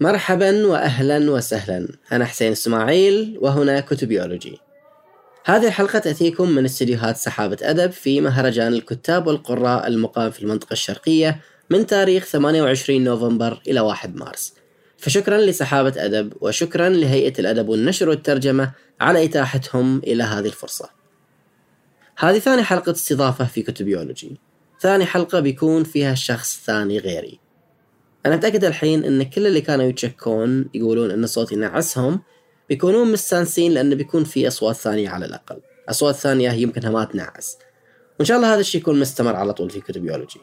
مرحبا وأهلا وسهلا، أنا حسين إسماعيل وهنا كتبيولوجي. هذه الحلقة تأتيكم من استديوهات سحابة أدب في مهرجان الكتاب والقراء المقام في المنطقة الشرقية من تاريخ 28 نوفمبر إلى 1 مارس. فشكرا لسحابة أدب وشكرا لهيئة الأدب والنشر والترجمة على إتاحتهم إلى هذه الفرصة. هذه ثاني حلقة استضافة في كتبيولوجي، ثاني حلقة بيكون فيها شخص ثاني غيري. أنا متأكد الحين إن كل اللي كانوا يتشكون يقولون إن صوتي نعسهم بيكونون مستانسين، لأن بيكون في أصوات ثانية على الأقل، أصوات ثانية يمكنها ما تنعس، وإن شاء الله هذا الشيء يكون مستمر على طول في كتبيولوجي.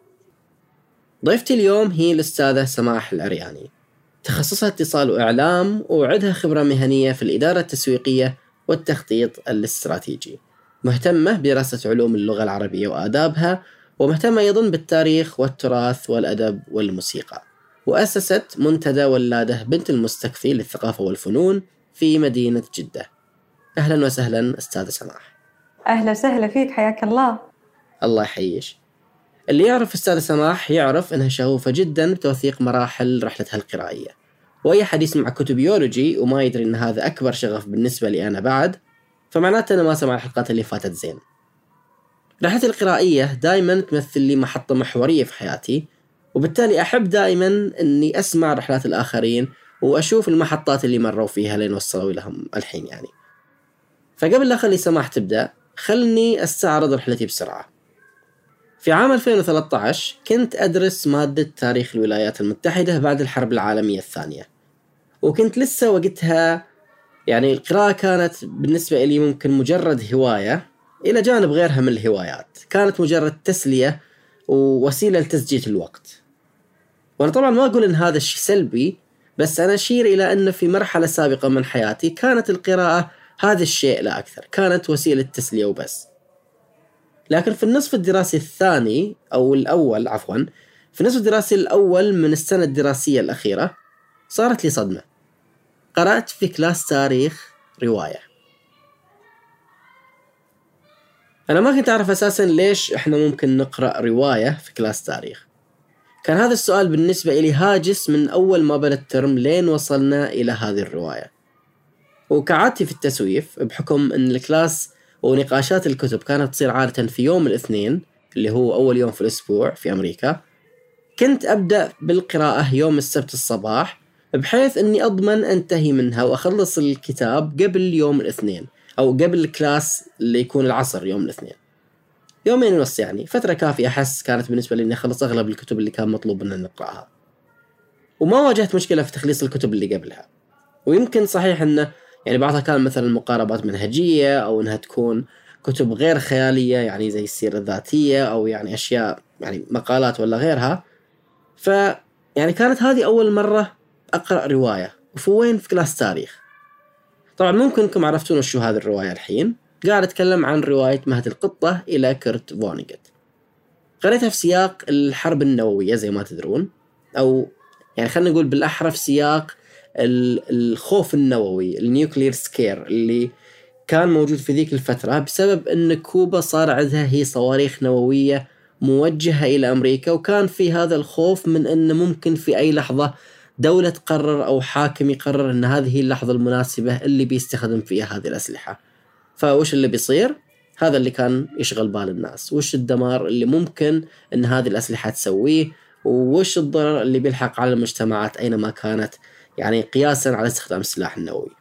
ضيفتي اليوم هي الأستاذة سماح العرياني، تخصصها اتصال وإعلام وعندها خبرة مهنية في الإدارة التسويقية والتخطيط الاستراتيجي، مهتمة بدراسة علوم اللغة العربية وآدابها، ومهتمة أيضاً بالتاريخ والتراث والأدب والموسيقى، وأسست منتدى ولادة بنت المستكفي للثقافة والفنون في مدينة جدة. أهلاً وسهلاً أستاذة سماح. أهلا وسهلا فيك، حياك الله. الله يحييش. اللي يعرف أستاذة سماح يعرف أنها شغوفة جداً بتوثيق مراحل رحلتها القرائية، وأي حد يسمع كتبيولوجي وما يدري أن هذا أكبر شغف بالنسبة لي أنا بعد، فمعناته أنا ما سمع الحلقات اللي فاتت زين. رحلتي القرائية دائما تمثل لي محطة محورية في حياتي، وبالتالي أحب دائما أني أسمع رحلات الآخرين وأشوف المحطات اللي مروا فيها لين وصلوا لهم الحين يعني. فقبل لا أخلي سماح تبدأ، خلني أستعرض رحلتي بسرعة. في عام 2013 كنت أدرس مادة تاريخ الولايات المتحدة بعد الحرب العالمية الثانية، وكنت لسه وقتها يعني القراءة كانت بالنسبة لي ممكن مجرد هواية إلى جانب غيرها من الهوايات، كانت مجرد تسلية ووسيلة لتسجيل الوقت. وأنا طبعا ما أقول إن هذا الشيء سلبي، بس أنا أشير إلى أن في مرحلة سابقة من حياتي كانت القراءة هذا الشيء لا أكثر، كانت وسيلة تسلية وبس. لكن في النصف الدراسي الثاني أو الأول عفوا، في النصف الدراسي الأول من السنة الدراسية الأخيرة صارت لي صدمة. قرأت في كلاس تاريخ رواية. أنا ما كنت أعرف أساساً ليش إحنا ممكن نقرأ رواية في كلاس تاريخ. كان هذا السؤال بالنسبة إلي هاجس من أول ما بدأ الترم لين وصلنا إلى هذه الرواية. وكعادتي في التسويف، بحكم أن الكلاس ونقاشات الكتب كانت تصير عادة في يوم الاثنين اللي هو أول يوم في الأسبوع في أمريكا، كنت أبدأ بالقراءة يوم السبت الصباح، بحيث أني أضمن أنتهي منها وأخلص الكتاب قبل يوم الاثنين، أو قبل الكلاس اللي يكون العصر يوم الاثنين، يومين ونص، يعني فترة كافية أحس كانت بالنسبة لي أني أخلص أغلب الكتب اللي كان مطلوب أن نقرأها. وما واجهت مشكلة في تخليص الكتب اللي قبلها. ويمكن صحيح أنه يعني بعضها كان مثلا مقاربات منهجية، أو أنها تكون كتب غير خيالية يعني زي السيرة الذاتية، أو يعني أشياء يعني مقالات ولا غيرها. يعني كانت هذه أول مرة أقرأ رواية، وفوين في كلاس تاريخ. طبعا ممكنكم عرفتون وش هذه الرواية الحين. قاعد أتكلم عن رواية مهد القطة إلى كرت فونيغت. قريتها في سياق الحرب النووية زي ما تدرون، أو يعني خلنا نقول بالأحرى في سياق الخوف النووي، النيوكلير سكير، اللي كان موجود في ذيك الفترة بسبب أن كوبا صار عندها هي صواريخ نووية موجهة إلى أمريكا، وكان في هذا الخوف من أن ممكن في أي لحظة دولة تقرر أو حاكم يقرر أن هذه هي اللحظة المناسبة اللي بيستخدم فيها هذه الأسلحة. فوش اللي بيصير؟ هذا اللي كان يشغل بال الناس، وش الدمار اللي ممكن أن هذه الأسلحة تسويه، ووش الضرر اللي بيلحق على المجتمعات أينما كانت، يعني قياسا على استخدام السلاح النووي.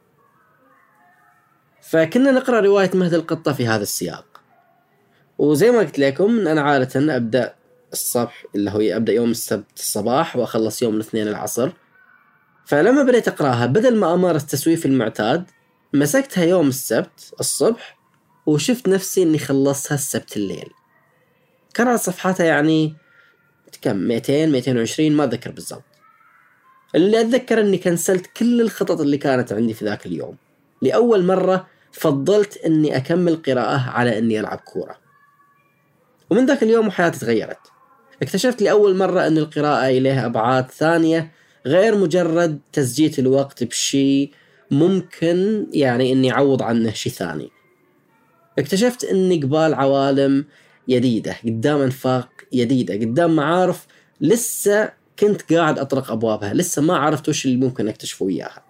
فكنا نقرأ رواية مهد القطة في هذا السياق. وزي ما قلت لكم أنا عادة أبدأ الصبح، اللي هو أبدأ يوم السبت الصباح وأخلص يوم الاثنين العصر. فلما بديت أقرأها بدل ما أمارس تسويف المعتاد، مسكتها يوم السبت الصبح وشفت نفسي أني خلصتها السبت الليل. كانت صفحاتها يعني كم 200-220 ما أذكر بالضبط. اللي أتذكر أني كنسلت كل الخطط اللي كانت عندي في ذاك اليوم. لأول مرة فضلت أني أكمل قراءة على أني ألعب كورة. ومن ذاك اليوم حياتي تغيرت. اكتشفت لأول مرة أن القراءة إليها أبعاد ثانية غير مجرد تسجيل الوقت بشيء ممكن يعني أني أعوض عنه شيء ثاني. اكتشفت أني قبال عوالم جديدة، قدام أنفاق جديدة، قدام معارف لسه كنت قاعد أطرق أبوابها، لسه ما عرفت وش اللي ممكن أكتشفه إياها.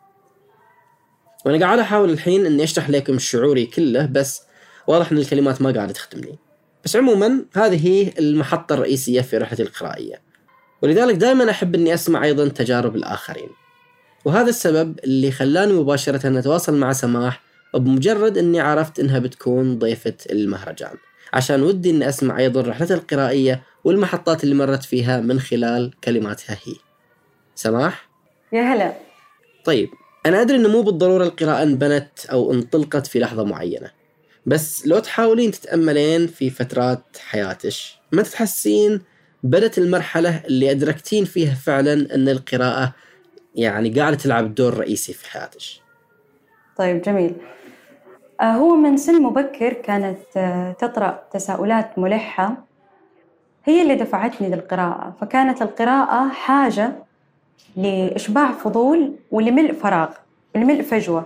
وأنا قاعد أحاول الحين أني أشرح لكم شعوري كله، بس واضح أن الكلمات ما قاعدة تخدمني. بس عموما هذه هي المحطة الرئيسية في رحلتي القرائية، ولذلك دائما أحب أني أسمع أيضا تجارب الآخرين. وهذا السبب اللي خلاني مباشرة أتواصل مع سماح بمجرد أني عرفت أنها بتكون ضيفة المهرجان، عشان ودي أني أسمع أيضا رحلتها القرائية والمحطات اللي مرت فيها من خلال كلماتها هي. سماح؟ يا هلا. طيب، أنا أدري أنه مو بالضرورة القراءة انبنت أو انطلقت في لحظة معينة، بس لو تحاولين تتأملين في فترات حياتك ما تتحسين بدت المرحلة اللي أدركتين فيها فعلا أن القراءة يعني قاعدة تلعب دور رئيسي في حياتك؟ طيب جميل. هو من سن مبكر كانت تطرأ تساؤلات ملحة هي اللي دفعتني للقراءة، فكانت القراءة حاجة لإشباع فضول ولملء فراغ، لملء فجوة.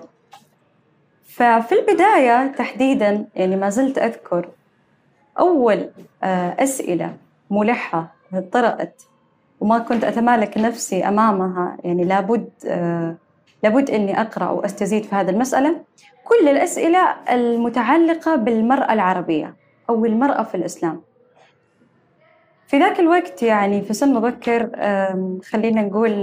ففي البداية تحديداً يعني ما زلت أذكر أول أسئلة ملحة طرأت وما كنت أتمالك نفسي أمامها، يعني لابد أني أقرأ وأستزيد في هذه المسألة. كل الأسئلة المتعلقة بالمرأة العربية أو المرأة في الإسلام. في ذاك الوقت يعني في سن مبكر، خلينا نقول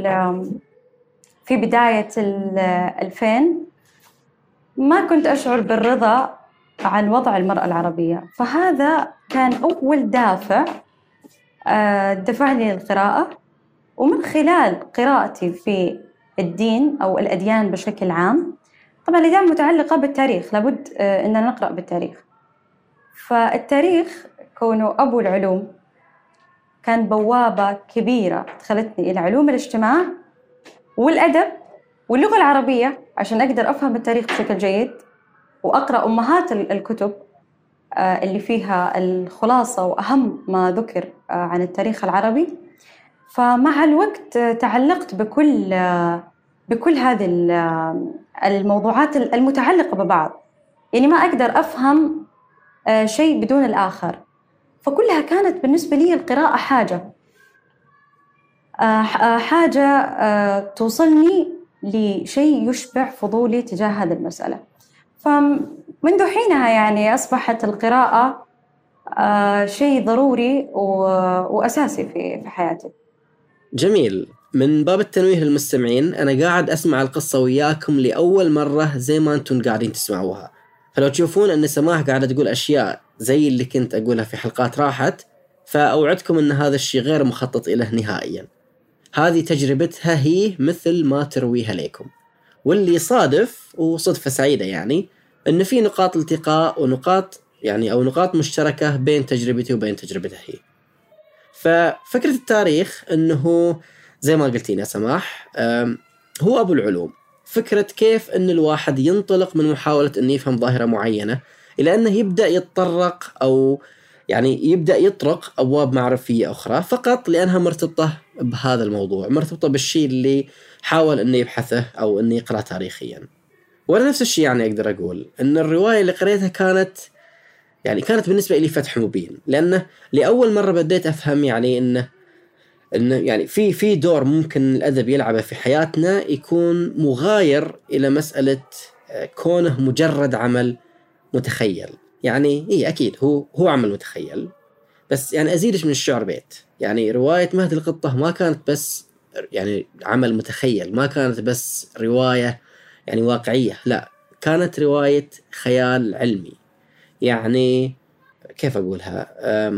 في بداية 2000، ما كنت أشعر بالرضا عن وضع المرأة العربية، فهذا كان أول دافع دفعني للقراءة. ومن خلال قراءتي في الدين أو الأديان بشكل عام، طبعاً الأديان متعلقة بالتاريخ، لابد أننا نقرأ بالتاريخ. فالتاريخ كونه أبو العلوم كان بوابة كبيرة دخلتني إلى علوم الاجتماع والأدب واللغة العربية عشان أقدر أفهم التاريخ بشكل جيد وأقرأ أمهات الكتب اللي فيها الخلاصة وأهم ما ذكر عن التاريخ العربي. فمع الوقت تعلقت بكل هذه الموضوعات المتعلقة ببعض، يعني ما أقدر أفهم شيء بدون الآخر. فكلها كانت بالنسبة لي القراءة حاجة توصلني لشيء يشبع فضولي تجاه هذه المسألة. فمنذ حينها يعني أصبحت القراءة شيء ضروري وأساسي في حياتي. جميل. من باب التنويه للمستمعين، أنا قاعد أسمع القصة وياكم لأول مرة زي ما أنتم قاعدين تسمعوها، فلو تشوفون أن سماح قاعدة تقول أشياء زي اللي كنت أقولها في حلقات راحت، فأوعدكم أن هذا الشيء غير مخطط إليه نهائيا. هذه تجربتها هي مثل ما ترويها لكم، واللي صادف وصدفة سعيدة يعني أن في نقاط التقاء ونقاط نقاط مشتركة بين تجربتي وبين تجربتها هي. ففكرة التاريخ أنه زي ما قلتين يا سماح هو أبو العلوم. فكرة كيف أن الواحد ينطلق من محاولة أن يفهم ظاهرة معينة إلى أنه يبدأ يتطرق أو يعني يبدأ يطرق أبواب معرفية أخرى فقط لأنها مرتبطة بهذا الموضوع، مرتبطة بالشيء اللي حاول أنه يبحثه أو أنه يقرأ تاريخيا. وأنا نفس الشيء يعني أقدر أقول أن الرواية اللي قريتها كانت بالنسبة لي فتح مبين، لأنه لأول مرة بديت أفهم يعني إنه يعني في دور ممكن الأدب يلعبه في حياتنا يكون مغاير إلى مسألة كونه مجرد عمل متخيل. يعني إيه أكيد هو عمل متخيل، بس يعني أزيدش من الشعر بيت. يعني رواية مهد القطة ما كانت بس يعني عمل متخيل، ما كانت بس رواية يعني واقعية، لا كانت رواية خيال علمي. يعني كيف أقولها،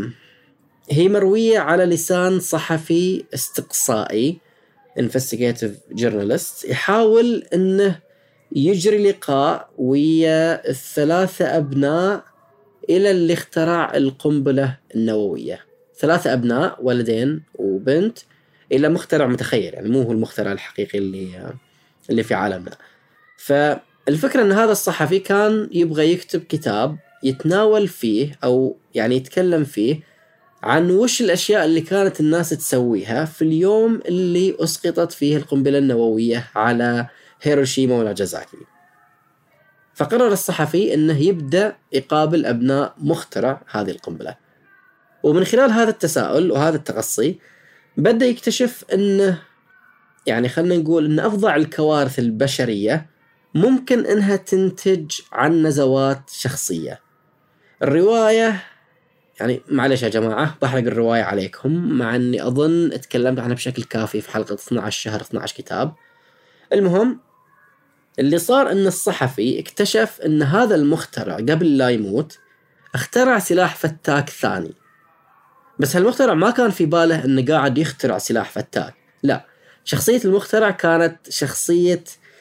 هي مروية على لسان صحفي استقصائي investigative journalist يحاول أنه يجري لقاء ويا الثلاثة أبناء إلى اللي اخترع القنبلة النووية. 3 أبناء، ولدين وبنت، إلى مخترع متخيل، يعني مو هو المخترع الحقيقي اللي في عالمنا. فالفكرة أن هذا الصحفي كان يبغى يكتب كتاب يتناول فيه أو يعني يتكلم فيه عن وش الأشياء اللي كانت الناس تسويها في اليوم اللي أسقطت فيه القنبلة النووية على هيروشيما وناجازاكي. فقرر الصحفي أنه يبدأ يقابل أبناء مخترع هذه القنبلة، ومن خلال هذا التساؤل وهذا التقصي بدأ يكتشف أنه يعني خلنا نقول أن أفظع الكوارث البشرية ممكن أنها تنتج عن نزوات شخصية. الرواية يعني معلش يا جماعة بحرق الرواية عليكم، مع أني أظن اتكلمت عنها بشكل كافي في حلقة 12 شهر 12 كتاب. المهم اللي صار أن الصحفي اكتشف أن هذا المخترع قبل لا يموت اخترع سلاح فتاك ثاني، بس هالمخترع ما كان في باله أنه قاعد يخترع سلاح فتاك، لا، شخصية المخترع كانت شخصية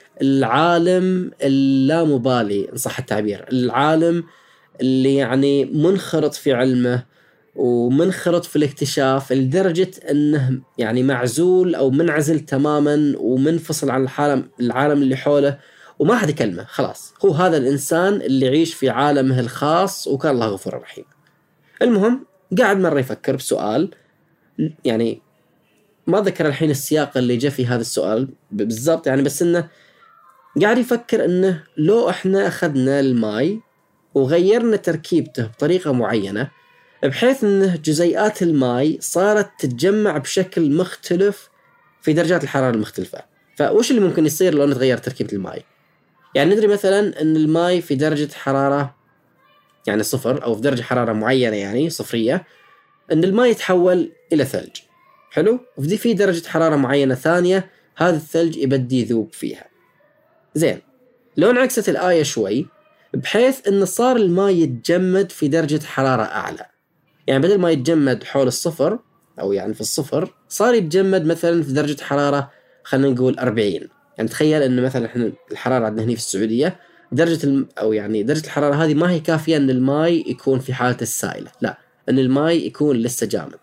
العالم اللامبالي إن صح التعبير، العالم اللي يعني منخرط في علمه ومنخرط في الاكتشاف لدرجة أنه يعني معزول أو منعزل تماما ومنفصل عن العالم اللي حوله وما حد يكلمه، خلاص هو هذا الإنسان اللي يعيش في عالمه الخاص وكان الله غفور رحيم. المهم قاعد مرة يفكر بسؤال، يعني ما ذكر الحين السياق اللي جاء في هذا السؤال بالضبط يعني، بس إنه قاعد يفكر إنه لو إحنا أخذنا الماء وغيرنا تركيبته بطريقة معينة بحيث إنه جزيئات الماء صارت تتجمع بشكل مختلف في درجات الحرارة المختلفة، فوش اللي ممكن يصير لو نتغير تركيبة الماء؟ يعني ندري مثلا إن الماء في درجة حرارة يعني 0 أو في درجة حرارة معينة يعني صفرية، إن الماء يتحول إلى ثلج، حلو؟ وفي في درجة حرارة معينة ثانية هذا الثلج يبدي يذوب فيها. زين، لو انعكست الآية شوي بحيث إن صار الماء يتجمد في درجة حرارة أعلى، يعني بدل ما يتجمد حول 0 أو يعني في 0 صار يتجمد مثلا في درجة حرارة خلينا نقول 40، يعني تخيل إن مثلا إحنا الحرارة عندنا هنا في السعودية أو يعني درجة الحرارة هذه ما هي كافية إن الماء يكون في حالة السائلة، لا، إن الماء يكون لسه جامد.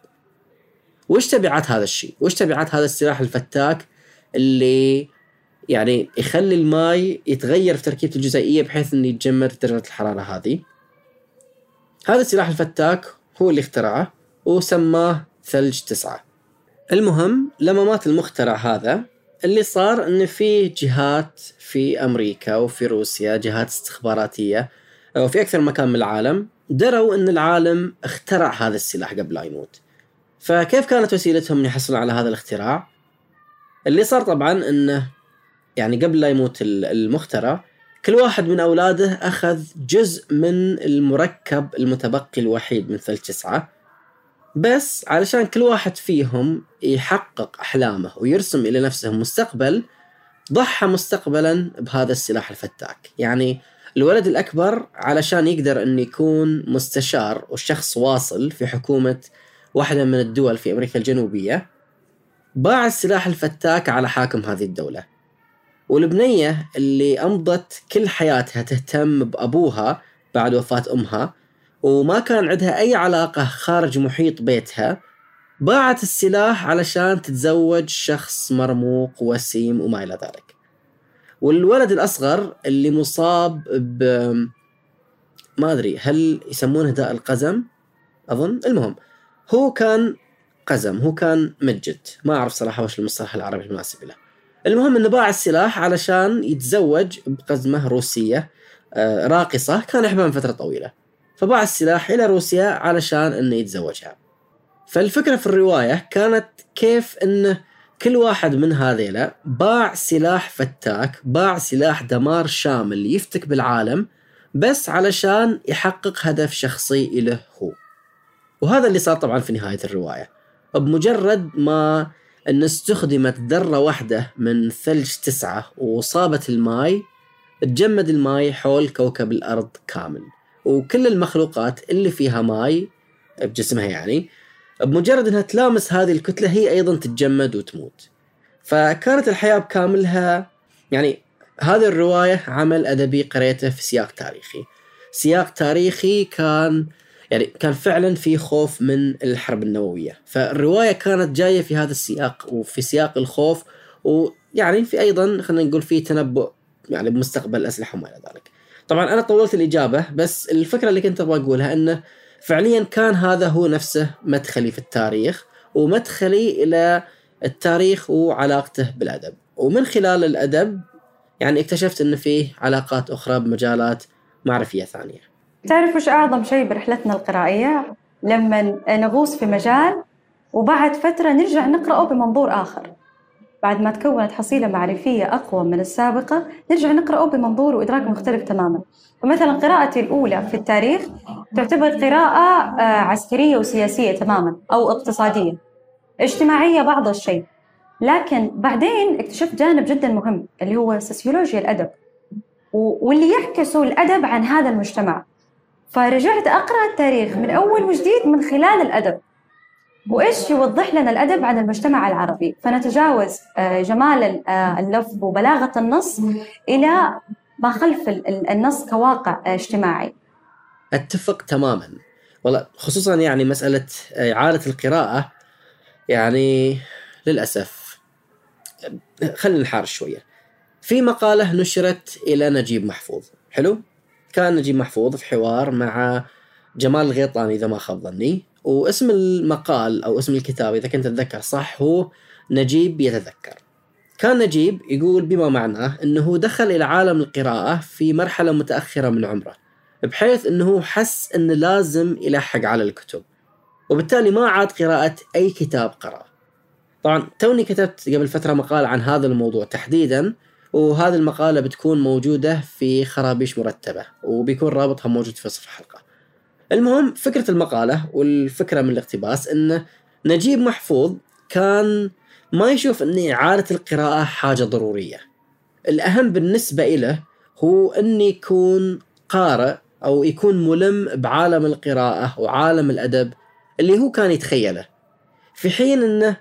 وش تبعات هذا الشيء؟ وش تبعات هذا السلاح الفتاك اللي يعني يخلي الماء يتغير في تركيبة الجزيئية بحيث إنه يتجمد في درجة الحرارة هذه؟ هذا السلاح الفتاك هو اللي اخترعه وسماه ثلج 9. المهم لما مات المخترع هذا اللي صار إن في جهات في أمريكا وفي روسيا، جهات استخباراتية وفي أكثر مكان من العالم، دروا إن العالم اخترع هذا السلاح قبل لا يموت. فكيف كانت وسيلتهم أن يحصلوا على هذا الاختراع؟ اللي صار طبعا إنه يعني قبل لا يموت المخترع كل واحد من أولاده أخذ جزء من المركب المتبقي الوحيد من ثلج 9، بس علشان كل واحد فيهم يحقق أحلامه ويرسم إلى نفسه مستقبل ضحى مستقبلا بهذا السلاح الفتاك. يعني الولد الأكبر علشان يقدر أن يكون مستشار وشخص واصل في حكومة واحدة من الدول في أمريكا الجنوبية باع السلاح الفتاك على حاكم هذه الدولة. والبنية اللي أمضت كل حياتها تهتم بأبوها بعد وفاة أمها وما كان عندها أي علاقة خارج محيط بيتها باعت السلاح علشان تتزوج شخص مرموق وسيم وما إلى ذلك. والولد الأصغر اللي مصاب ما أدري هل يسمونه داء القزم أظن، المهم هو كان قزم، هو كان مجد، ما أعرف صراحة وش المصطلح العربي المناسب له. المهم إنه باع السلاح علشان يتزوج بقزمة روسية راقصة كان يحبها من فترة طويلة، فباع السلاح إلى روسيا علشان إنه يتزوجها. فالفكرة في الرواية كانت كيف إنه كل واحد من هذيلا باع سلاح فتاك، باع سلاح دمار شامل يفتك بالعالم بس علشان يحقق هدف شخصي له هو. وهذا اللي صار طبعا في نهاية الرواية، بمجرد ما أن استخدمت ذرة واحدة من ثلج 9 وصابت الماء تجمد الماء حول كوكب الأرض كامل، وكل المخلوقات اللي فيها ماء بجسمها يعني بمجرد أنها تلامس هذه الكتلة هي أيضا تتجمد وتموت. فكانت الحياة بكاملها يعني هذه الرواية عمل أدبي قريته في سياق تاريخي كان فعلا في خوف من الحرب النووية، فالرواية كانت جاية في هذا السياق وفي سياق الخوف، ويعني في أيضا خلينا نقول في تنبؤ يعني بمستقبل الأسلحة وما إلى ذلك. طبعا أنا طولت الإجابة، بس الفكرة اللي كنت أبغى أقولها أنه فعليا كان هذا هو نفسه مدخلي في التاريخ ومدخلي إلى التاريخ وعلاقته بالأدب، ومن خلال الأدب يعني اكتشفت أن فيه علاقات أخرى بمجالات معرفية ثانية. تعرف وش أعظم شيء برحلتنا القرائية؟ لما نغوص في مجال وبعد فترة نرجع نقرأه بمنظور آخر. بعد ما تكونت حصيلة معرفية أقوى من السابقة نرجع نقرأه بمنظور وإدراك مختلف تماماً. فمثلاً قراءتي الأولى في التاريخ تعتبر قراءة عسكرية وسياسية تماماً، أو اقتصادية اجتماعية بعض الشيء. لكن بعدين اكتشفت جانب جداً مهم اللي هو سوسيولوجيا الأدب، واللي يعكسوا الأدب عن هذا المجتمع. فرجعت أقرأ التاريخ من أول وجديد من خلال الأدب، وإيش يوضح لنا الأدب عن المجتمع العربي. فنتجاوز جمال اللفظ وبلاغة النص إلى ما خلف النص كواقع اجتماعي. أتفق تماما والله، خصوصا يعني مسألة إعادة القراءة. يعني للأسف خلينا نحارش شوية. في مقالة نشرت إلى نجيب محفوظ، حلو، كان نجيب محفوظ في حوار مع جمال الغيطاني إذا ما خاب ظني، واسم المقال أو اسم الكتاب إذا كنت أتذكر صح هو نجيب يتذكر. كان نجيب يقول بما معناه أنه دخل إلى عالم القراءة في مرحلة متأخرة من عمره، بحيث أنه حس أنه لازم يلحق على الكتب، وبالتالي ما عاد قراءة أي كتاب قرأ. طبعا توني كتبت قبل فترة مقال عن هذا الموضوع تحديدا، وهذه المقالة بتكون موجودة في خرابيش مرتبة، وبيكون رابطها موجود في وصف الحلقة. المهم فكرة المقالة والفكرة من الاقتباس أن نجيب محفوظ كان ما يشوف أن إعادة القراءة حاجة ضرورية. الأهم بالنسبة إله هو أن يكون قارئ أو يكون ملم بعالم القراءة وعالم الأدب اللي هو كان يتخيله. في حين أنه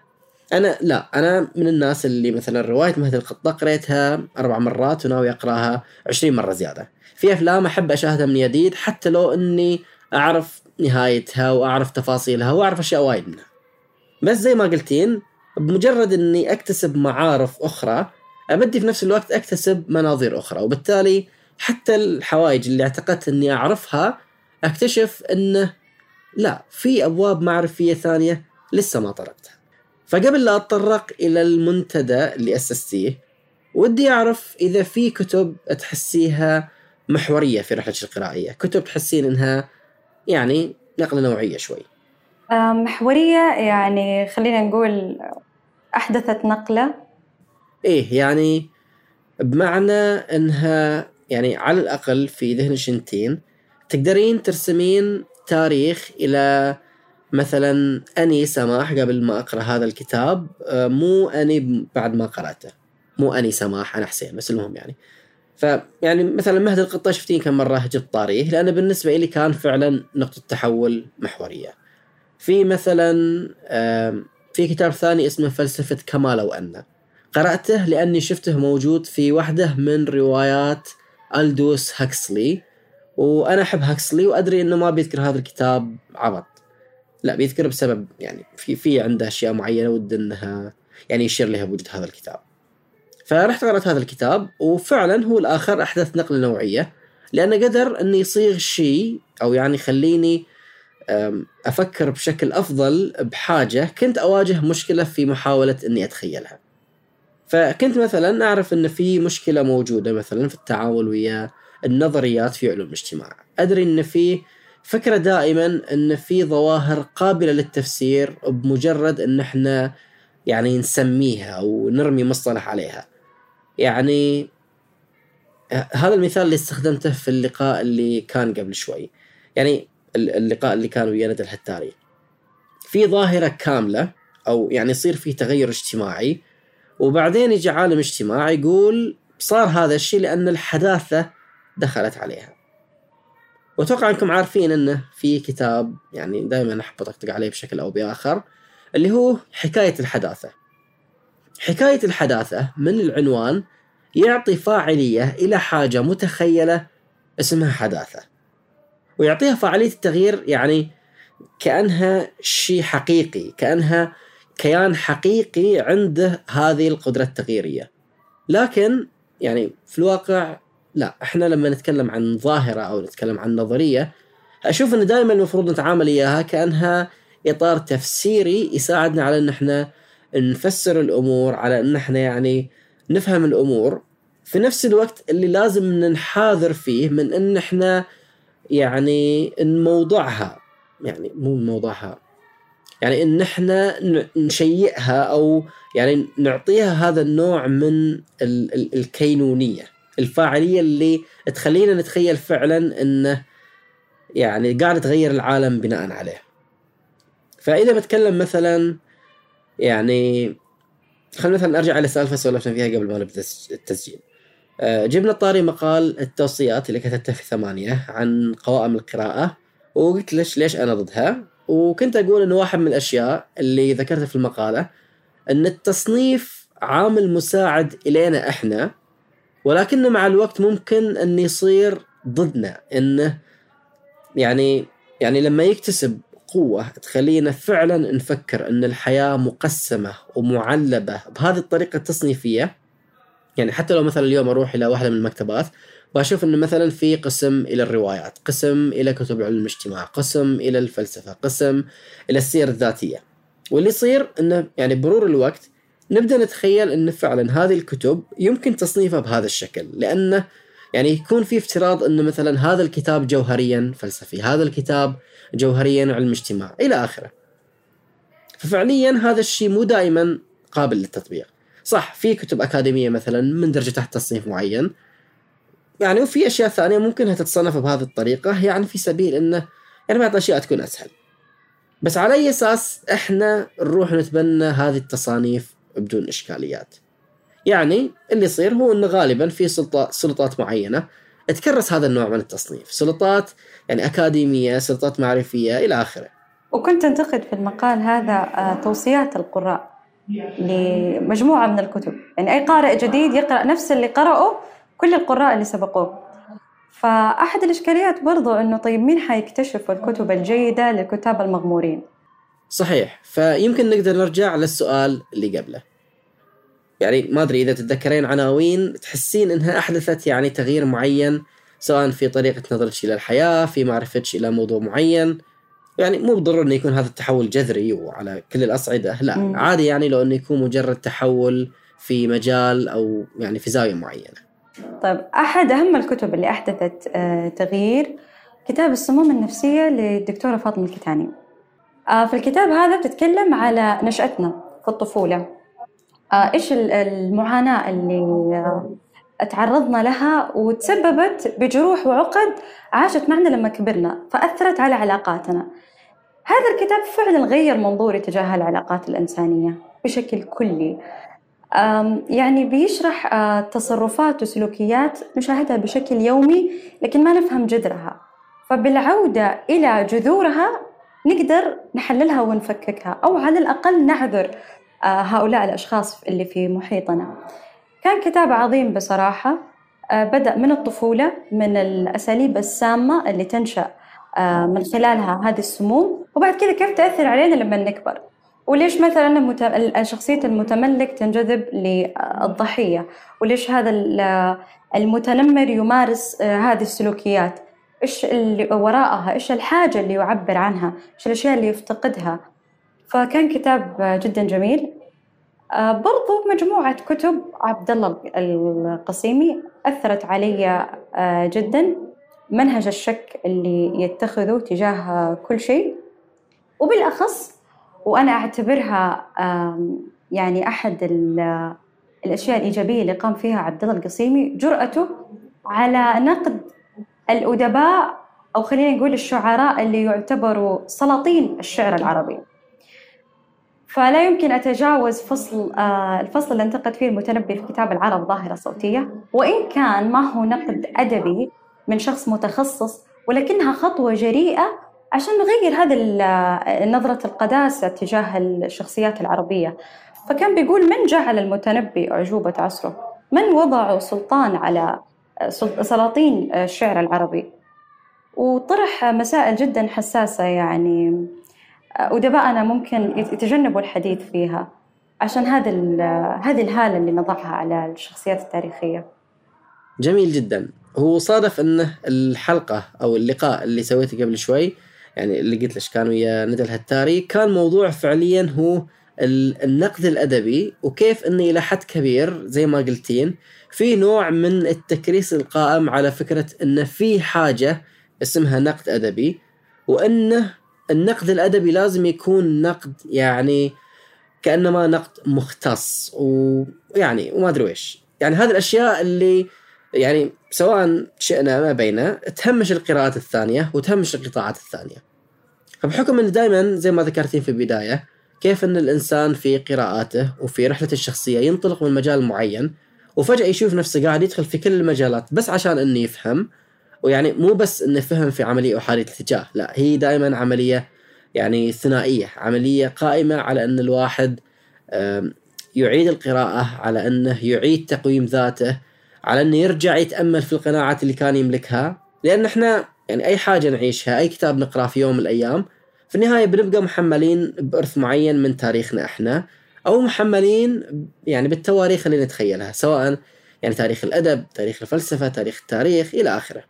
أنا من الناس اللي مثلا رواية مهد القطة قريتها 4 مرات وناوي أقرأها 20 مرة زيادة. في أفلام أحب أشاهدها من جديد حتى لو أني أعرف نهايتها وأعرف تفاصيلها وأعرف أشياء وايد منها. بس زي ما قلتين، بمجرد أني أكتسب معارف أخرى أبدي في نفس الوقت أكتسب مناظير أخرى، وبالتالي حتى الحوائج اللي اعتقدت أني أعرفها أكتشف أنه لا، في أبواب معرفية ثانية لسه ما طرقتها. فقبل لا أتطرق إلى المنتدى اللي أسستيه، ودي أعرف إذا في كتب تحسيها محورية في رحلة القراءية، كتب تحسين إنها يعني نقلة نوعية شوي. محورية يعني خلينا نقول أحدثت نقلة. إيه يعني بمعنى إنها يعني على الأقل في ذهن شنتين تقدرين ترسمين تاريخ إلى مثلا أني سماح قبل ما أقرأ هذا الكتاب، مو أني بعد ما قرأته، مو أني سماح أنا حسين، بس المهم يعني. فيعني مثلا مهد القطة شفتين كم مرة جبت طاريه، لأنه بالنسبة لي كان فعلا نقطة تحول محورية. في مثلا في كتاب ثاني اسمه فلسفة كما لو أن، قرأته لأني شفته موجود في واحدة من روايات ألدوس هاكسلي، وأنا أحب هاكسلي وأدري أنه ما بيذكر هذا الكتاب عبط، لا بيذكر بسبب يعني في عنده أشياء معينة ود أنها يعني يشير لها بوجود هذا الكتاب. فرحت قرأت هذا الكتاب، وفعلا هو الآخر أحدث نقلة نوعية، لأنه قدر أن يصيغ شيء أو يعني خليني أفكر بشكل أفضل بحاجة كنت أواجه مشكلة في محاولة أني أتخيلها. فكنت مثلا أعرف أن في مشكلة موجودة مثلا في التعامل ويا النظريات في علوم الاجتماع، أدري أن في فكرة دائما أن في ظواهر قابلة للتفسير بمجرد أن احنا يعني نسميها أو نرمي مصطلح عليها. يعني هذا المثال اللي استخدمته في اللقاء اللي كان قبل شوي، يعني اللقاء اللي كان ويا ندى الهتاري، في ظاهرة كاملة أو يعني يصير فيه تغير اجتماعي، وبعدين يجي عالم اجتماعي يقول صار هذا الشيء لأن الحداثة دخلت عليها. وأتوقع أنكم عارفين أنه في كتاب يعني دائما أحب أطقطق عليه بشكل أو بآخر، اللي هو حكاية الحداثة. حكاية الحداثة من العنوان يعطي فاعلية إلى حاجة متخيلة اسمها حداثة، ويعطيها فاعلية التغيير، يعني كأنها شيء حقيقي، كأنها كيان حقيقي عنده هذه القدرة التغييرية. لكن يعني في الواقع لا، احنا لما نتكلم عن ظاهرة أو نتكلم عن نظرية، أشوف أن دائما المفروض نتعامل إياها كأنها إطار تفسيري يساعدنا على أن احنا نفسر الأمور، على أن احنا يعني نفهم الأمور، في نفس الوقت اللي لازم ننحاذر فيه من أن احنا يعني نموضعها، يعني مو موضعها، يعني إن إحنا نشيئها أو يعني نعطيها هذا النوع من الكينونية، الفاعلية اللي تخلينا نتخيل فعلا إنه يعني قاعد تغير العالم بناء عليه. فإذا بتكلم مثلا يعني خلينا مثلا أرجع على سالفة سولفنا فيها قبل ما نبدأ التسجيل. جبنا طاري مقال التوصيات اللي كتبته في 8 عن قوائم القراءة، وقلت ليش أنا ضدها. وكنت أقول إنه واحد من الأشياء اللي ذكرتها في المقالة أن التصنيف عامل مساعد إلينا إحنا، ولكنه مع الوقت ممكن أن يصير ضدنا، إنه يعني لما يكتسب قوة تخلينا فعلا نفكر أن الحياة مقسمة ومعلبة بهذه الطريقة التصنيفية. يعني حتى لو مثلا اليوم أروح إلى واحدة من المكتبات وأشوف أنه مثلا في قسم إلى الروايات، قسم إلى كتب علم الاجتماع، قسم إلى الفلسفة، قسم إلى السير الذاتية. واللي يصير أنه يعني برور الوقت نبدأ نتخيل أن فعلا هذه الكتب يمكن تصنيفها بهذا الشكل، لأنه يعني يكون في افتراض أنه مثلا هذا الكتاب جوهريا فلسفي، هذا الكتاب جوهريا علم اجتماع إلى آخره. ففعليا هذا الشيء مو دائما قابل للتطبيق. صح في كتب أكاديمية مثلا من درجة تحت تصنيف معين يعني، وفي أشياء ثانية ممكنها تتصنف بهذه الطريقة، يعني في سبيل أنه يعني بعض الأشياء تكون أسهل. بس على أي أساس إحنا نروح نتبنى هذه التصانيف بدون إشكاليات؟ يعني اللي يصير هو أنه غالبا في سلطات معينة تكرس هذا النوع من التصنيف، سلطات يعني أكاديمية، سلطات معرفية إلى آخره. وكنت انتقد في المقال هذا توصيات القراء لمجموعة من الكتب، يعني أي قارئ جديد يقرأ نفس اللي قرأه كل القراء اللي سبقوه. فأحد الإشكاليات برضو أنه طيب مين حيكتشف الكتب الجيدة للكتاب المغمورين؟ صحيح. فيمكن نقدر نرجع للسؤال اللي قبله، يعني ما أدري إذا تتذكرين عناوين تحسين إنها أحدثت يعني تغيير معين، سواء في طريقة نظرتك إلى الحياة، في معرفتك إلى موضوع معين. يعني مو بالضرورة إنه يكون هذا التحول جذري وعلى كل الأصعدة، لا عادي يعني لو إنه يكون مجرد تحول في مجال أو يعني في زاوية معينة. طيب أحد أهم الكتب اللي أحدثت تغيير كتاب السموم النفسية للدكتورة فاطمة الكتاني. في الكتاب هذا بتتكلم على نشأتنا في الطفولة، إيش المعاناة اللي تعرضنا لها وتسببت بجروح وعقد عاشت معنا لما كبرنا فأثرت على علاقاتنا. هذا الكتاب فعلا غير منظوري تجاه العلاقات الإنسانية بشكل كلي. يعني بيشرح تصرفات وسلوكيات نشاهدها بشكل يومي لكن ما نفهم جذرها، فبالعودة إلى جذورها نقدر نحللها ونفككها، أو على الأقل نعذر هؤلاء الأشخاص اللي في محيطنا. كان كتاب عظيم بصراحة. بدأ من الطفولة، من الأساليب السامة اللي تنشأ من خلالها هذه السموم، وبعد كذا كيف تأثر علينا لما نكبر، وليش مثلا شخصية المتملك تنجذب للضحية، وليش هذا المتنمر يمارس هذه السلوكيات، إيش اللي وراءها، إيش الحاجة اللي يعبر عنها، إيش الأشياء اللي يفتقدها. فكان كتاب جدا جميل. برضو مجموعة كتب عبد الله القصيمي أثرت علي جدا، منهج الشك اللي يتخذه تجاه كل شيء، وبالأخص وأنا أعتبرها يعني أحد الأشياء الإيجابية اللي قام فيها عبد الله القصيمي جرأته على نقد الأدباء، أو خلينا نقول الشعراء اللي يعتبروا سلاطين الشعر العربي. فلا يمكن أتجاوز الفصل اللي انتقد فيه المتنبي في كتاب العرب ظاهرة صوتية، وإن كان ما هو نقد أدبي من شخص متخصص، ولكنها خطوة جريئة عشان نغير هذه نظرة القداسة تجاه الشخصيات العربية. فكان بيقول من جعل المتنبي أعجوبة عصره، من وضعوا سلطان على سلاطين الشعر العربي، وطرح مسائل جدا حساسة يعني أدباءنا ممكن يتجنبوا الحديث فيها عشان هذه الهالة اللي نضعها على الشخصيات التاريخية. جميل جدا. هو صادف أنه الحلقة أو اللقاء اللي سويته قبل شوي، يعني اللي قلت لش كان ويا ندى الهتاري، كان موضوع فعليا هو النقد الأدبي، وكيف أنه إلى حد كبير زي ما قلتين في نوع من التكريس القائم على فكرة أنه في حاجة اسمها نقد أدبي، وأنه النقد الأدبي لازم يكون نقد يعني كأنما نقد مختص ويعني وما أدري ويش، يعني هذه الأشياء اللي يعني سواء شئنا ما بينا تهمش القراءات الثانية وتهمش القطاعات الثانية. فبحكم أن دائما زي ما ذكرتين في البداية كيف أن الإنسان في قراءاته وفي رحلته الشخصية ينطلق من مجال معين وفجأة يشوف نفسه قاعد يدخل في كل المجالات بس عشان أنه يفهم، ويعني مو بس أنه فهم في عملية أحادية الاتجاه، لا هي دائما عملية يعني ثنائية، عملية قائمة على أن الواحد يعيد القراءة، على أنه يعيد تقويم ذاته، على أنه يرجع يتأمل في القناعات اللي كان يملكها. لأن إحنا يعني أي حاجة نعيشها، أي كتاب نقرأ في يوم من الأيام، في النهاية بنبقى محملين بإرث معين من تاريخنا إحنا، أو محملين يعني بالتواريخ اللي نتخيلها، سواء يعني تاريخ الأدب، تاريخ الفلسفة، تاريخ التاريخ إلى آخره.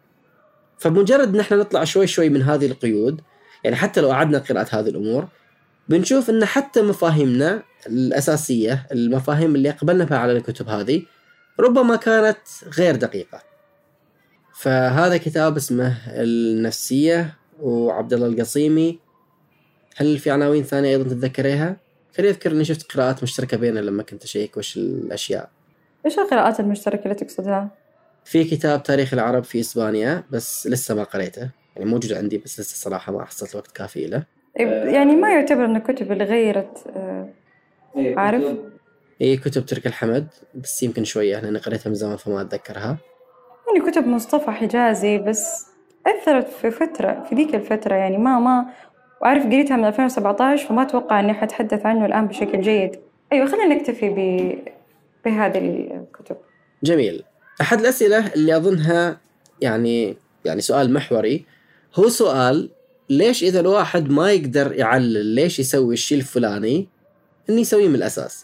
فبمجرد إن إحنا نطلع شوي شوي من هذه القيود، يعني حتى لو أعدنا قراءة هذه الأمور بنشوف إن حتى مفاهيمنا الأساسية، المفاهيم اللي أقبلنا بها على الكتب هذه ربما كانت غير دقيقة. فهذا كتاب اسمه النفسية وعبد الله القصيمي. هل في عناوين ثانية أيضا تتذكريها؟ خليني أذكر إني شفت قراءات مشتركة بيننا لما كنت أشيك وش الأشياء. إيش القراءات المشتركة اللي تقصدها؟ في كتاب تاريخ العرب في إسبانيا بس لسه ما قريته، يعني موجود عندي بس لسه صراحة ما حصلت وقت كافي له. يعني ما يعتبر إنه كتب اللي غيرت عارف؟ كتب ترك الحمد بس يمكن شوية لأن قريتها من زمان فما أتذكرها. يعني كتب مصطفى حجازي بس أثرت في فترة، في ذيك الفترة يعني ما وعارف قريتها من 2017 فما أتوقع إني حتحدث عنه الآن بشكل جيد. أيوة خلينا نكتفي بهذه الكتب. جميل. أحد الأسئلة اللي أظنها يعني سؤال محوري هو سؤال ليش إذا الواحد ما يقدر يعلل ليش يسوي الشيء الفلاني إني يسويه من الأساس.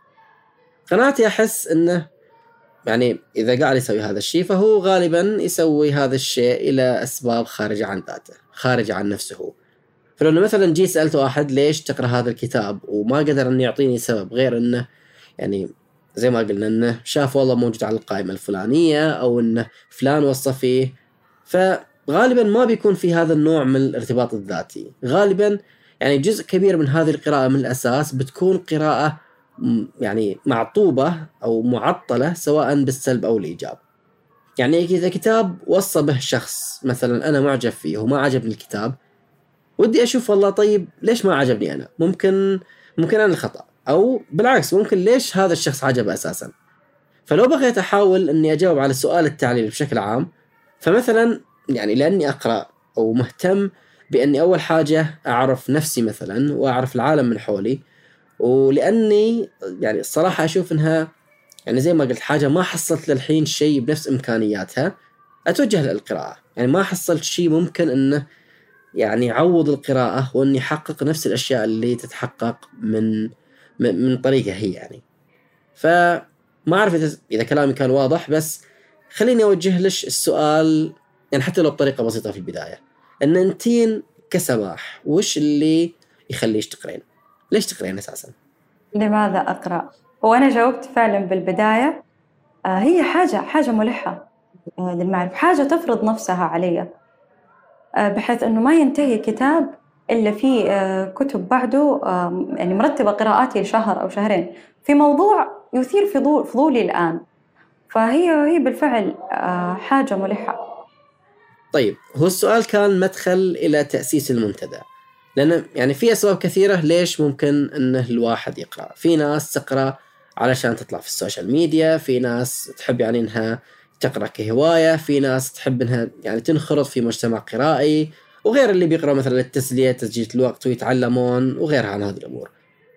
قناعتي أحس إنه يعني إذا قاعد يسوي هذا الشيء فهو غالبا يسوي هذا الشيء إلى أسباب خارجة عن ذاته، خارجة عن نفسه. فلو مثلا جيت سألت واحد ليش تقرأ هذا الكتاب وما قدر أن يعطيني سبب غير أنه يعني زي ما قلنا أنه شاف والله موجود على القائمة الفلانية أو أنه فلان وصف فيه، فغالبا ما بيكون في هذا النوع من الارتباط الذاتي. غالبا يعني جزء كبير من هذه القراءة من الأساس بتكون قراءة يعني معطوبة أو معطلة سواء بالسلب أو الإيجاب. يعني إذا كتاب وصى به شخص مثلا أنا معجب فيه وما عجبني الكتاب، ودي أشوف والله طيب ليش ما عجبني أنا، ممكن أنا الخطأ، أو بالعكس ممكن ليش هذا الشخص عجبه أساسا. فلو بغيت أحاول أني أجاوب على السؤال التعليلي بشكل عام، فمثلا يعني لأني أقرأ أو مهتم بأني أول حاجة أعرف نفسي مثلا وأعرف العالم من حولي، ولأني يعني الصراحة أشوف أنها يعني زي ما قلت حاجة ما حصلت للحين شيء بنفس إمكانياتها، أتوجه للقراءة. يعني ما حصلت شيء ممكن أنه يعني يعوض القراءة وأن يحقق نفس الأشياء اللي تتحقق من طريقة هي يعني. فما أعرف إذا كلامي كان واضح، بس خليني أوجه لش السؤال يعني حتى لو بطريقة بسيطة في البداية، أن أنتين كسماح وش اللي يخليش تقرين؟ ليش تقرين أساساً؟ لماذا أقرأ؟ وأنا جاوبت فعلاً بالبداية هي حاجة ملحة للمعرفة، حاجة تفرض نفسها علي بحيث أنه ما ينتهي كتاب إلا فيه كتب بعده يعني مرتبة قراءاتي لشهر أو شهرين في موضوع يثير فضولي الآن، فهي بالفعل حاجة ملحة. طيب هو السؤال كان مدخل إلى تأسيس المنتدى، لأن يعني في أسباب كثيرة ليش ممكن أنه الواحد يقرأ. في ناس تقرأ علشان تطلع في السوشيال ميديا، في ناس تحب يعني أنها تقرأ كهواية، في ناس تحب أنها يعني تنخرط في مجتمع قرائي، وغير اللي بيقرأ مثلا للتسلية تسجيل الوقت ويتعلمون وغيرها عن هذه الأمور.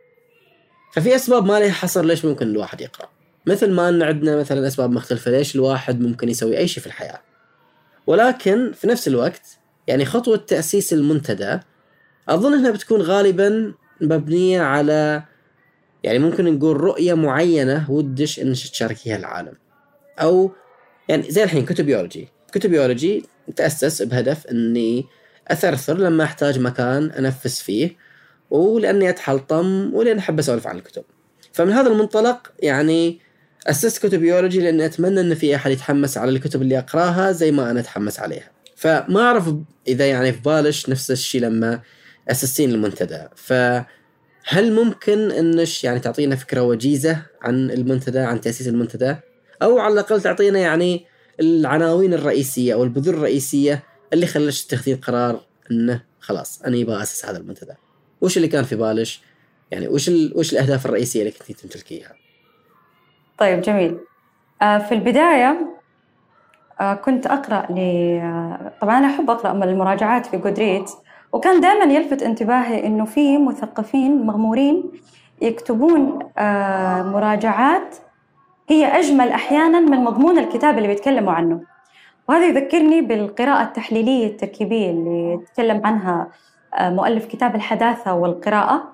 ففي أسباب ما لها حصر ليش ممكن الواحد يقرأ، مثل ما أن عندنا مثلا أسباب مختلفة ليش الواحد ممكن يسوي أي شيء في الحياة. ولكن في نفس الوقت يعني خطوة تأسيس المنتدى أظن أنها بتكون غالبا مبنية على يعني ممكن نقول رؤية معينة ودش إنك تشاركيها العالم، أو يعني زي الحين كتب بيولوجي تأسس بهدف إني أثرثر لما أحتاج مكان أنفس فيه، ولأني أتحلطم ولأني أحب أسولف عن الكتب. فمن هذا المنطلق يعني أسست كتب بيولوجي لأني أتمنى إن في أحد يتحمس على الكتب اللي أقراها زي ما أنا أتحمس عليها. فما أعرف إذا يعني في بالش نفس الشيء لما أسسين المنتدى، فهل ممكن إنش يعني تعطينا فكرة وجيزة عن المنتدى، عن تأسيس المنتدى، أو على الأقل تعطينا يعني العناوين الرئيسية أو البذور الرئيسية اللي خلش تاخذين قرار إنه خلاص أنا يبغى أسس هذا المنتدى؟ وش اللي كان في بالش؟ يعني وش الأهداف الرئيسية اللي كنتي تمتلكيها؟ طيب جميل. في البداية كنت أقرأ طبعاً أنا أحب أقرأ من المراجعات في جودريدز، وكان دائماً يلفت انتباهي إنه في مثقفين مغمورين يكتبون مراجعات هي أجمل أحياناً من مضمون الكتاب اللي بيتكلموا عنه. وهذا يذكرني بالقراءة التحليلية التركيبية اللي يتكلم عنها مؤلف كتاب الحداثة والقراءة.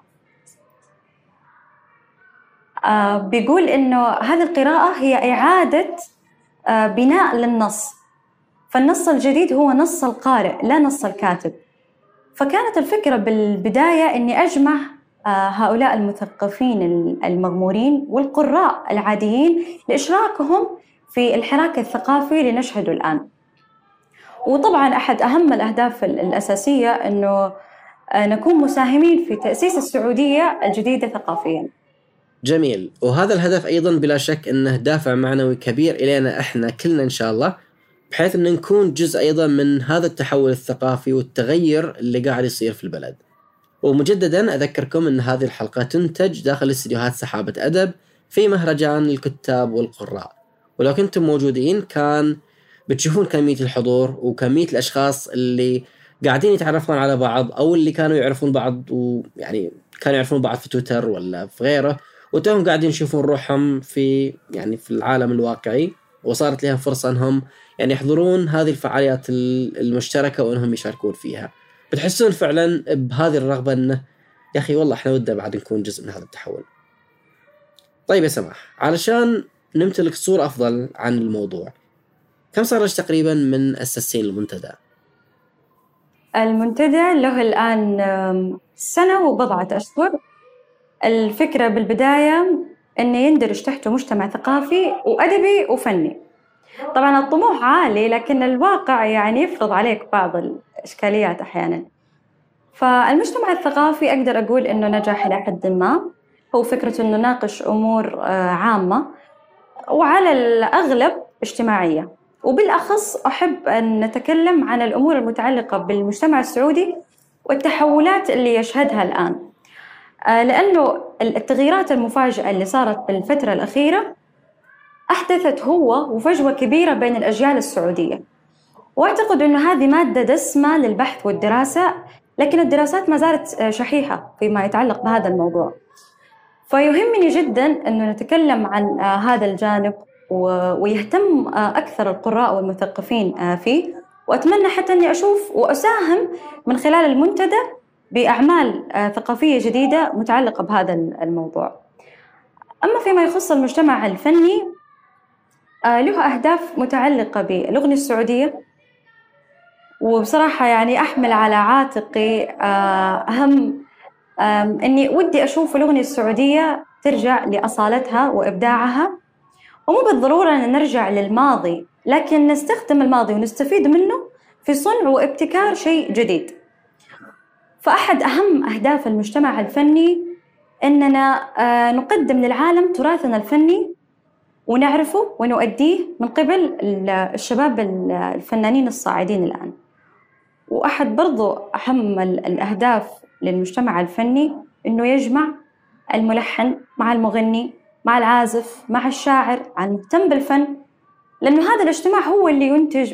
بيقول إنه هذه القراءة هي إعادة بناء للنص، فالنص الجديد هو نص القارئ لا نص الكاتب. فكانت الفكرة بالبداية إني أجمع هؤلاء المثقفين المغمورين والقراء العاديين لإشراكهم في الحراك الثقافي اللي نشهده الآن. وطبعاً أحد أهم الأهداف الأساسية إنه نكون مساهمين في تأسيس السعودية الجديدة ثقافياً. جميل. وهذا الهدف أيضاً بلا شك أنه دافع معنوي كبير إلينا إحنا كلنا إن شاء الله، بحيث أن نكون جزء أيضاً من هذا التحول الثقافي والتغير اللي قاعد يصير في البلد. ومجدداً أذكركم أن هذه الحلقة تنتج داخل استديوهات سحابة أدب في مهرجان الكتاب والقراء، ولو كنتم موجودين كان بتشوفون كمية الحضور وكمية الأشخاص اللي قاعدين يتعرفون على بعض، أو اللي كانوا يعرفون بعض ويعني كانوا يعرفون بعض في تويتر ولا في غيره، وتوهم قاعدين يشوفون روحهم في يعني في العالم الواقعي، وصارت لهم فرصة أنهم يعني يحضرون هذه الفعاليات المشتركة وأنهم يشاركون فيها. بتحسون فعلا بهذه الرغبة أنه يا أخي والله إحنا ودنا بعد نكون جزء من هذا التحول. طيب يا سماح، علشان نمتلك صورة أفضل عن الموضوع، كم صار لك تقريبا من أسسين المنتدى؟ المنتدى له الآن سنة وبضعة أشهر. الفكرة بالبداية أنه يندرج تحته مجتمع ثقافي وأدبي وفني. طبعاً الطموح عالي، لكن الواقع يعني يفرض عليك بعض الإشكاليات أحياناً. فالمجتمع الثقافي أقدر أقول أنه نجح إلى حد ما، هو فكرة أنه ناقش أمور عامة وعلى الأغلب اجتماعية، وبالأخص أحب أن نتكلم عن الأمور المتعلقة بالمجتمع السعودي والتحولات اللي يشهدها الآن، لأنه التغييرات المفاجئة اللي صارت بالفترة الأخيرة أحدثت هو وفجوة كبيرة بين الأجيال السعودية. وأعتقد أنه هذه مادة دسمة للبحث والدراسة، لكن الدراسات ما زالت شحيحة فيما يتعلق بهذا الموضوع. فيهمني جداً أنه نتكلم عن هذا الجانب ويهتم أكثر القراء والمثقفين فيه، وأتمنى حتى أني أشوف وأساهم من خلال المنتدى بأعمال ثقافية جديدة متعلقة بهذا الموضوع. أما فيما يخص المجتمع الفني، له أهداف متعلقة بالأغنية السعودية، وبصراحة يعني أحمل على عاتقي أهم أني ودي أشوف الأغنية السعودية ترجع لأصالتها وإبداعها، ومو بالضرورة أن نرجع للماضي، لكن نستخدم الماضي ونستفيد منه في صنع وابتكار شيء جديد. فأحد أهم أهداف المجتمع الفني أننا نقدم للعالم تراثنا الفني ونعرفه ونؤديه من قبل الشباب الفنانين الصاعدين الآن. وأحد برضو أهم الأهداف للمجتمع الفني أنه يجمع الملحن مع المغني مع العازف مع الشاعر عن مهتم بالفن، لأنه هذا الاجتماع هو اللي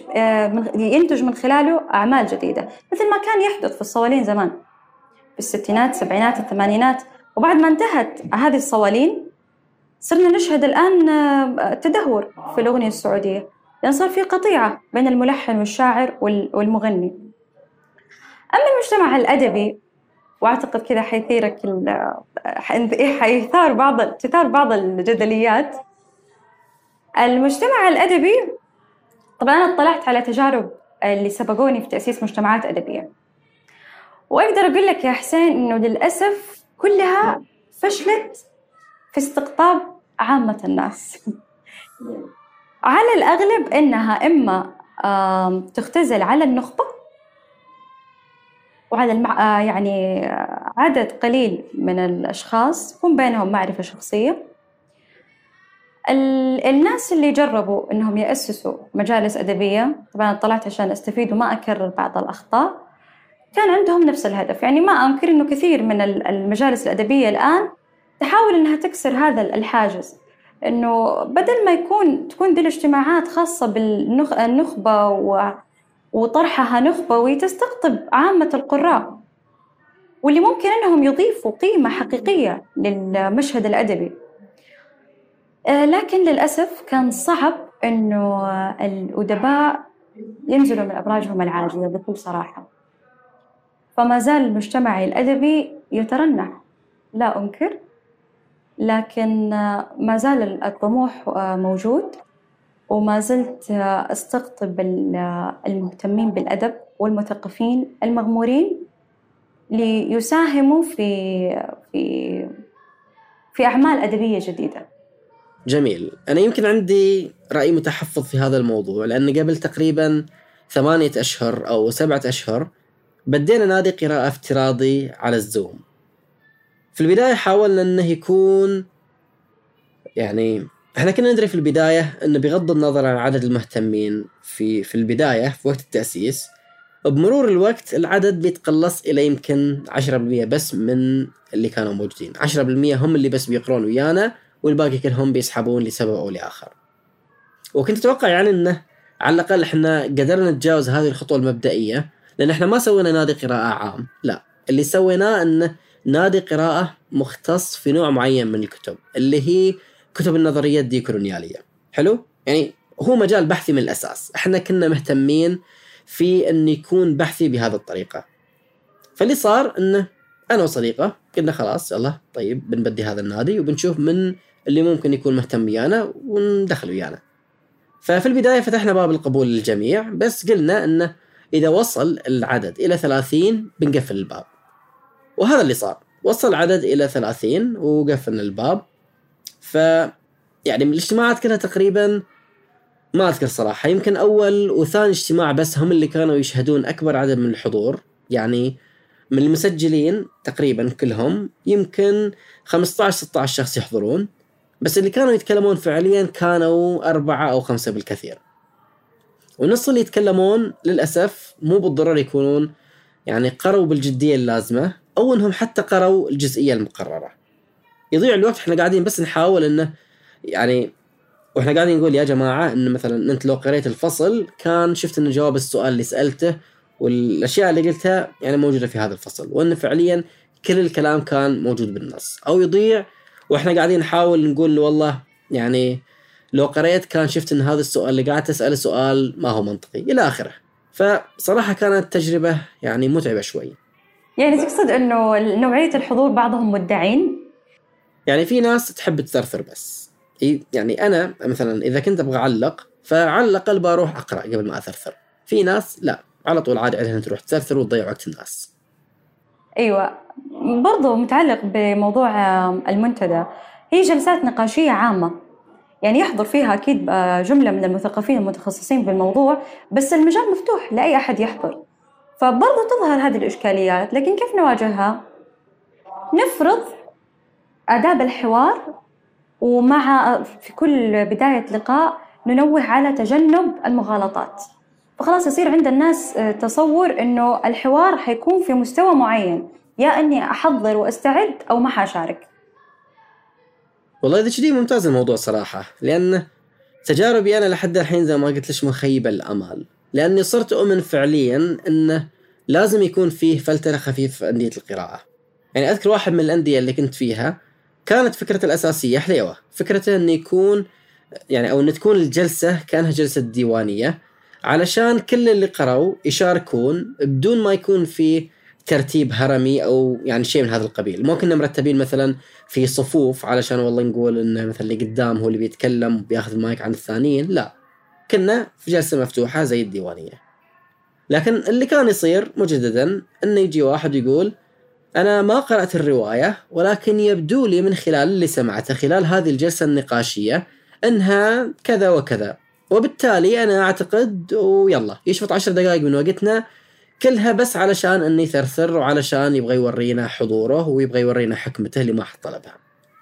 ينتج من خلاله أعمال جديدة، مثل ما كان يحدث في الصوالين زمان في الستينات السبعينات الثمانينات. وبعد ما انتهت هذه الصوالين صرنا نشهد الآن تدهور في الأغنية السعودية، لأن صار في قطيعة بين الملحن والشاعر والمغني. أما المجتمع الأدبي، وأعتقد كذا تثار بعض الجدليات. المجتمع الأدبي طبعاً أنا اطلعت على تجارب اللي سبقوني في تأسيس مجتمعات أدبية، وأقدر أقول لك يا حسين إنه للأسف كلها فشلت في استقطاب عامة الناس. على الأغلب إنها إما تختزل على النخبة وعلى يعني عدد قليل من الأشخاص يكون بينهم معرفة شخصية. الناس اللي جربوا إنهم يأسسوا مجالس أدبية، طبعاً طلعت عشان أستفيد وما أكرر بعض الأخطاء، كان عندهم نفس الهدف. يعني ما أنكر إنه كثير من المجالس الأدبية الآن تحاول إنها تكسر هذا الحاجز، إنه بدل ما تكون دي الاجتماعات خاصة بالنخبة وطرحها نخبوي تستقطب عامة القراء، واللي ممكن إنهم يضيفوا قيمة حقيقية للمشهد الأدبي. لكن للأسف كان صعب إنه الأدباء ينزلوا من أبراجهم العاجية بكل صراحة. فما زال المجتمع الأدبي يترنح، لا أنكر، لكن ما زال الطموح موجود، وما زلت استقطب المهتمين بالأدب والمثقفين المغمورين ليساهموا في أعمال أدبية جديدة. جميل. أنا يمكن عندي رأي متحفظ في هذا الموضوع، لأن قبل تقريبا 8 أشهر أو 7 أشهر بدينا نادي قراءة افتراضي على الزوم. في البداية حاولنا أنه يكون، يعني احنا كنا ندري في البداية أنه بغض النظر عن عدد المهتمين في البداية في وقت التأسيس، بمرور الوقت العدد بيتقلص إلى يمكن 10% بس من اللي كانوا موجودين. 10% هم اللي بس بيقرون ويانا، والباقي كلهم بيسحبون لسبب أو لآخر. وكنت أتوقع يعني أنه على الأقل إحنا قدرنا نتجاوز هذه الخطوة المبدئية، لأن إحنا ما سوينا نادي قراءة عام، لا، اللي سويناه أنه نادي قراءة مختص في نوع معين من الكتب، اللي هي كتب النظرية الديكولونيالية. حلو؟ يعني هو مجال بحثي من الأساس، إحنا كنا مهتمين في أن يكون بحثي بهذه الطريقة. فاللي صار أنه أنا وصديقة قلنا خلاص يلا طيب بنبدي هذا النادي وبنشوف من اللي ممكن يكون مهتم ويانا وندخل ويانا. ففي البداية فتحنا باب القبول للجميع، بس قلنا أنه إذا وصل العدد إلى 30 بنقفل الباب، وهذا اللي صار. وصل العدد إلى 30 وقفلنا الباب. يعني من الاجتماعات كلها تقريبا ما أذكر صراحة، يمكن أول وثاني اجتماع بس هم اللي كانوا يشهدون أكبر عدد من الحضور. يعني من المسجلين تقريبا كلهم يمكن 15-16 شخص يحضرون، بس اللي كانوا يتكلمون فعليا كانوا 4 أو 5 بالكثير. ونص اللي يتكلمون للأسف مو بالضرورة يكونون يعني قروا بالجدية اللازمة، أو أنهم حتى قروا الجزئية المقررة. يضيع الوقت إحنا قاعدين بس نحاول إنه يعني، وإحنا قاعدين نقول يا جماعة إن مثلا أنت لو قريت الفصل كان شفت إن جواب السؤال اللي سألته والأشياء اللي قلتها يعني موجودة في هذا الفصل، وإن فعليا كل الكلام كان موجود بالنص. أو يضيع وإحنا قاعدين نحاول نقول والله يعني لو قريت كان شفت إن هذا السؤال اللي قاعد تسأله سؤال ما هو منطقي إلى آخره. فصراحة كانت تجربة يعني متعبة شوي. يعني تقصد إنه نوعية الحضور بعضهم مدعين؟ يعني في ناس تحب تثرثر بس، يعني أنا مثلا إذا كنت أبغى أعلق فعلى الأقل بروح أقرأ قبل ما أثرثر. في ناس لا، على طول عادي عليها تروح تثرثر وتضيع وقت الناس. أيوة، برضو متعلق بموضوع المنتدى، هي جلسات نقاشية عامة، يعني يحضر فيها أكيد جملة من المثقفين المتخصصين في الموضوع، بس المجال مفتوح لأي أحد يحضر. فبرضو تظهر هذه الإشكاليات، لكن كيف نواجهها؟ نفرض آداب الحوار، ومع في كل بداية لقاء ننوه على تجنب المغالطات. فخلاص يصير عند الناس تصور إنه الحوار حيكون في مستوى معين، يا أني أحضر وأستعد أو ما حاشارك. والله إذا شديد ممتاز الموضوع صراحة، لأن تجاربي أنا لحد الحين زي ما قلت ليش مخيبة الأمال، لأني صرت أؤمن فعليا أنه لازم يكون فيه فلترة خفيف في أندية القراءة. يعني أذكر واحد من الأندية اللي كنت فيها كانت فكرة الأساسية حليوة، فكرته أن يكون يعني أو أن تكون الجلسة كأنها جلسة ديوانية، علشان كل اللي قرأوا يشاركون بدون ما يكون في ترتيب هرمي أو يعني شيء من هذا القبيل. مو كنا مرتبين مثلا في صفوف علشان والله نقول إن مثلا اللي قدام هو اللي بيتكلم وبياخذ المايك عن الثانيين، لا، كنا في جلسة مفتوحة زي الديوانية. لكن اللي كان يصير مجددا أنه يجي واحد يقول أنا ما قرأت الرواية، ولكن يبدو لي من خلال اللي سمعته خلال هذه الجلسة النقاشية أنها كذا وكذا، وبالتالي أنا أعتقد ويلا يشفط 10 دقائق من وقتنا كلها بس علشان أنه يثرثر وعلشان يبغى يورينا حضوره ويبغى يورينا حكمته اللي ما حد طلبها.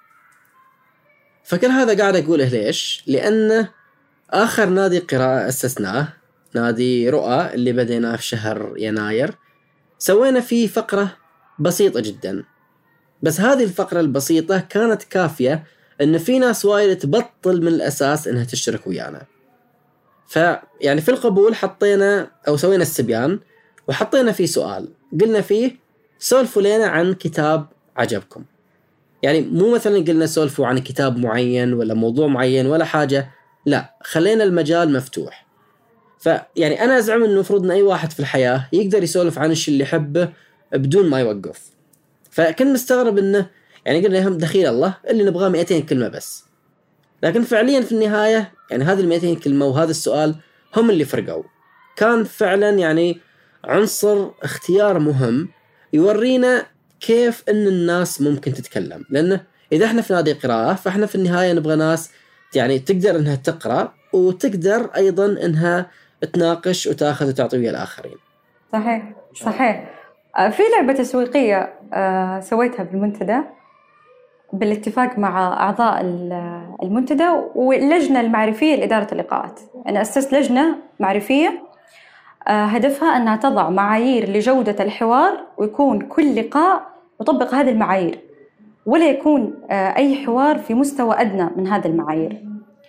فكل هذا قاعد أقوله ليش؟ لأن آخر نادي قراءة أسسناه نادي رؤى اللي بديناه في شهر يناير سوينا فيه فقرة بسيطة جدا، بس هذه الفقرة البسيطة كانت كافية أن في ناس وايد تبطل من الأساس أنها تشترك ويانا. فيعني في القبول حطينا أو سوينا السبيان وحطينا فيه سؤال قلنا فيه سولفوا لنا عن كتاب عجبكم. يعني مو مثلا قلنا سولفوا عن كتاب معين ولا موضوع معين ولا حاجة، لا خلينا المجال مفتوح. فيعني أنا أزعم أنه المفروض أن أي واحد في الحياة يقدر يسولف عن الشيء اللي يحبه بدون ما يوقف. فكنت مستغرب أنه يعني قلنا هم دخيل الله اللي نبغاه 200 كلمة بس، لكن فعليا في النهاية يعني هذه 200 كلمة وهذا السؤال هم اللي فرقوا. كان فعلا يعني عنصر اختيار مهم يورينا كيف أن الناس ممكن تتكلم، لأنه إذا احنا في نادي قراءة فاحنا في النهاية نبغى ناس يعني تقدر أنها تقرأ وتقدر أيضا أنها تناقش وتأخذ وتعطي ويا الآخرين. صحيح صحيح. في لعبة تسويقية سويتها بالمنتدى بالاتفاق مع أعضاء المنتدى واللجنة المعرفية لإدارة اللقاءات. أنا أسست لجنة معرفية هدفها أنها تضع معايير لجودة الحوار ويكون كل لقاء يطبق هذه المعايير ولا يكون أي حوار في مستوى أدنى من هذه المعايير.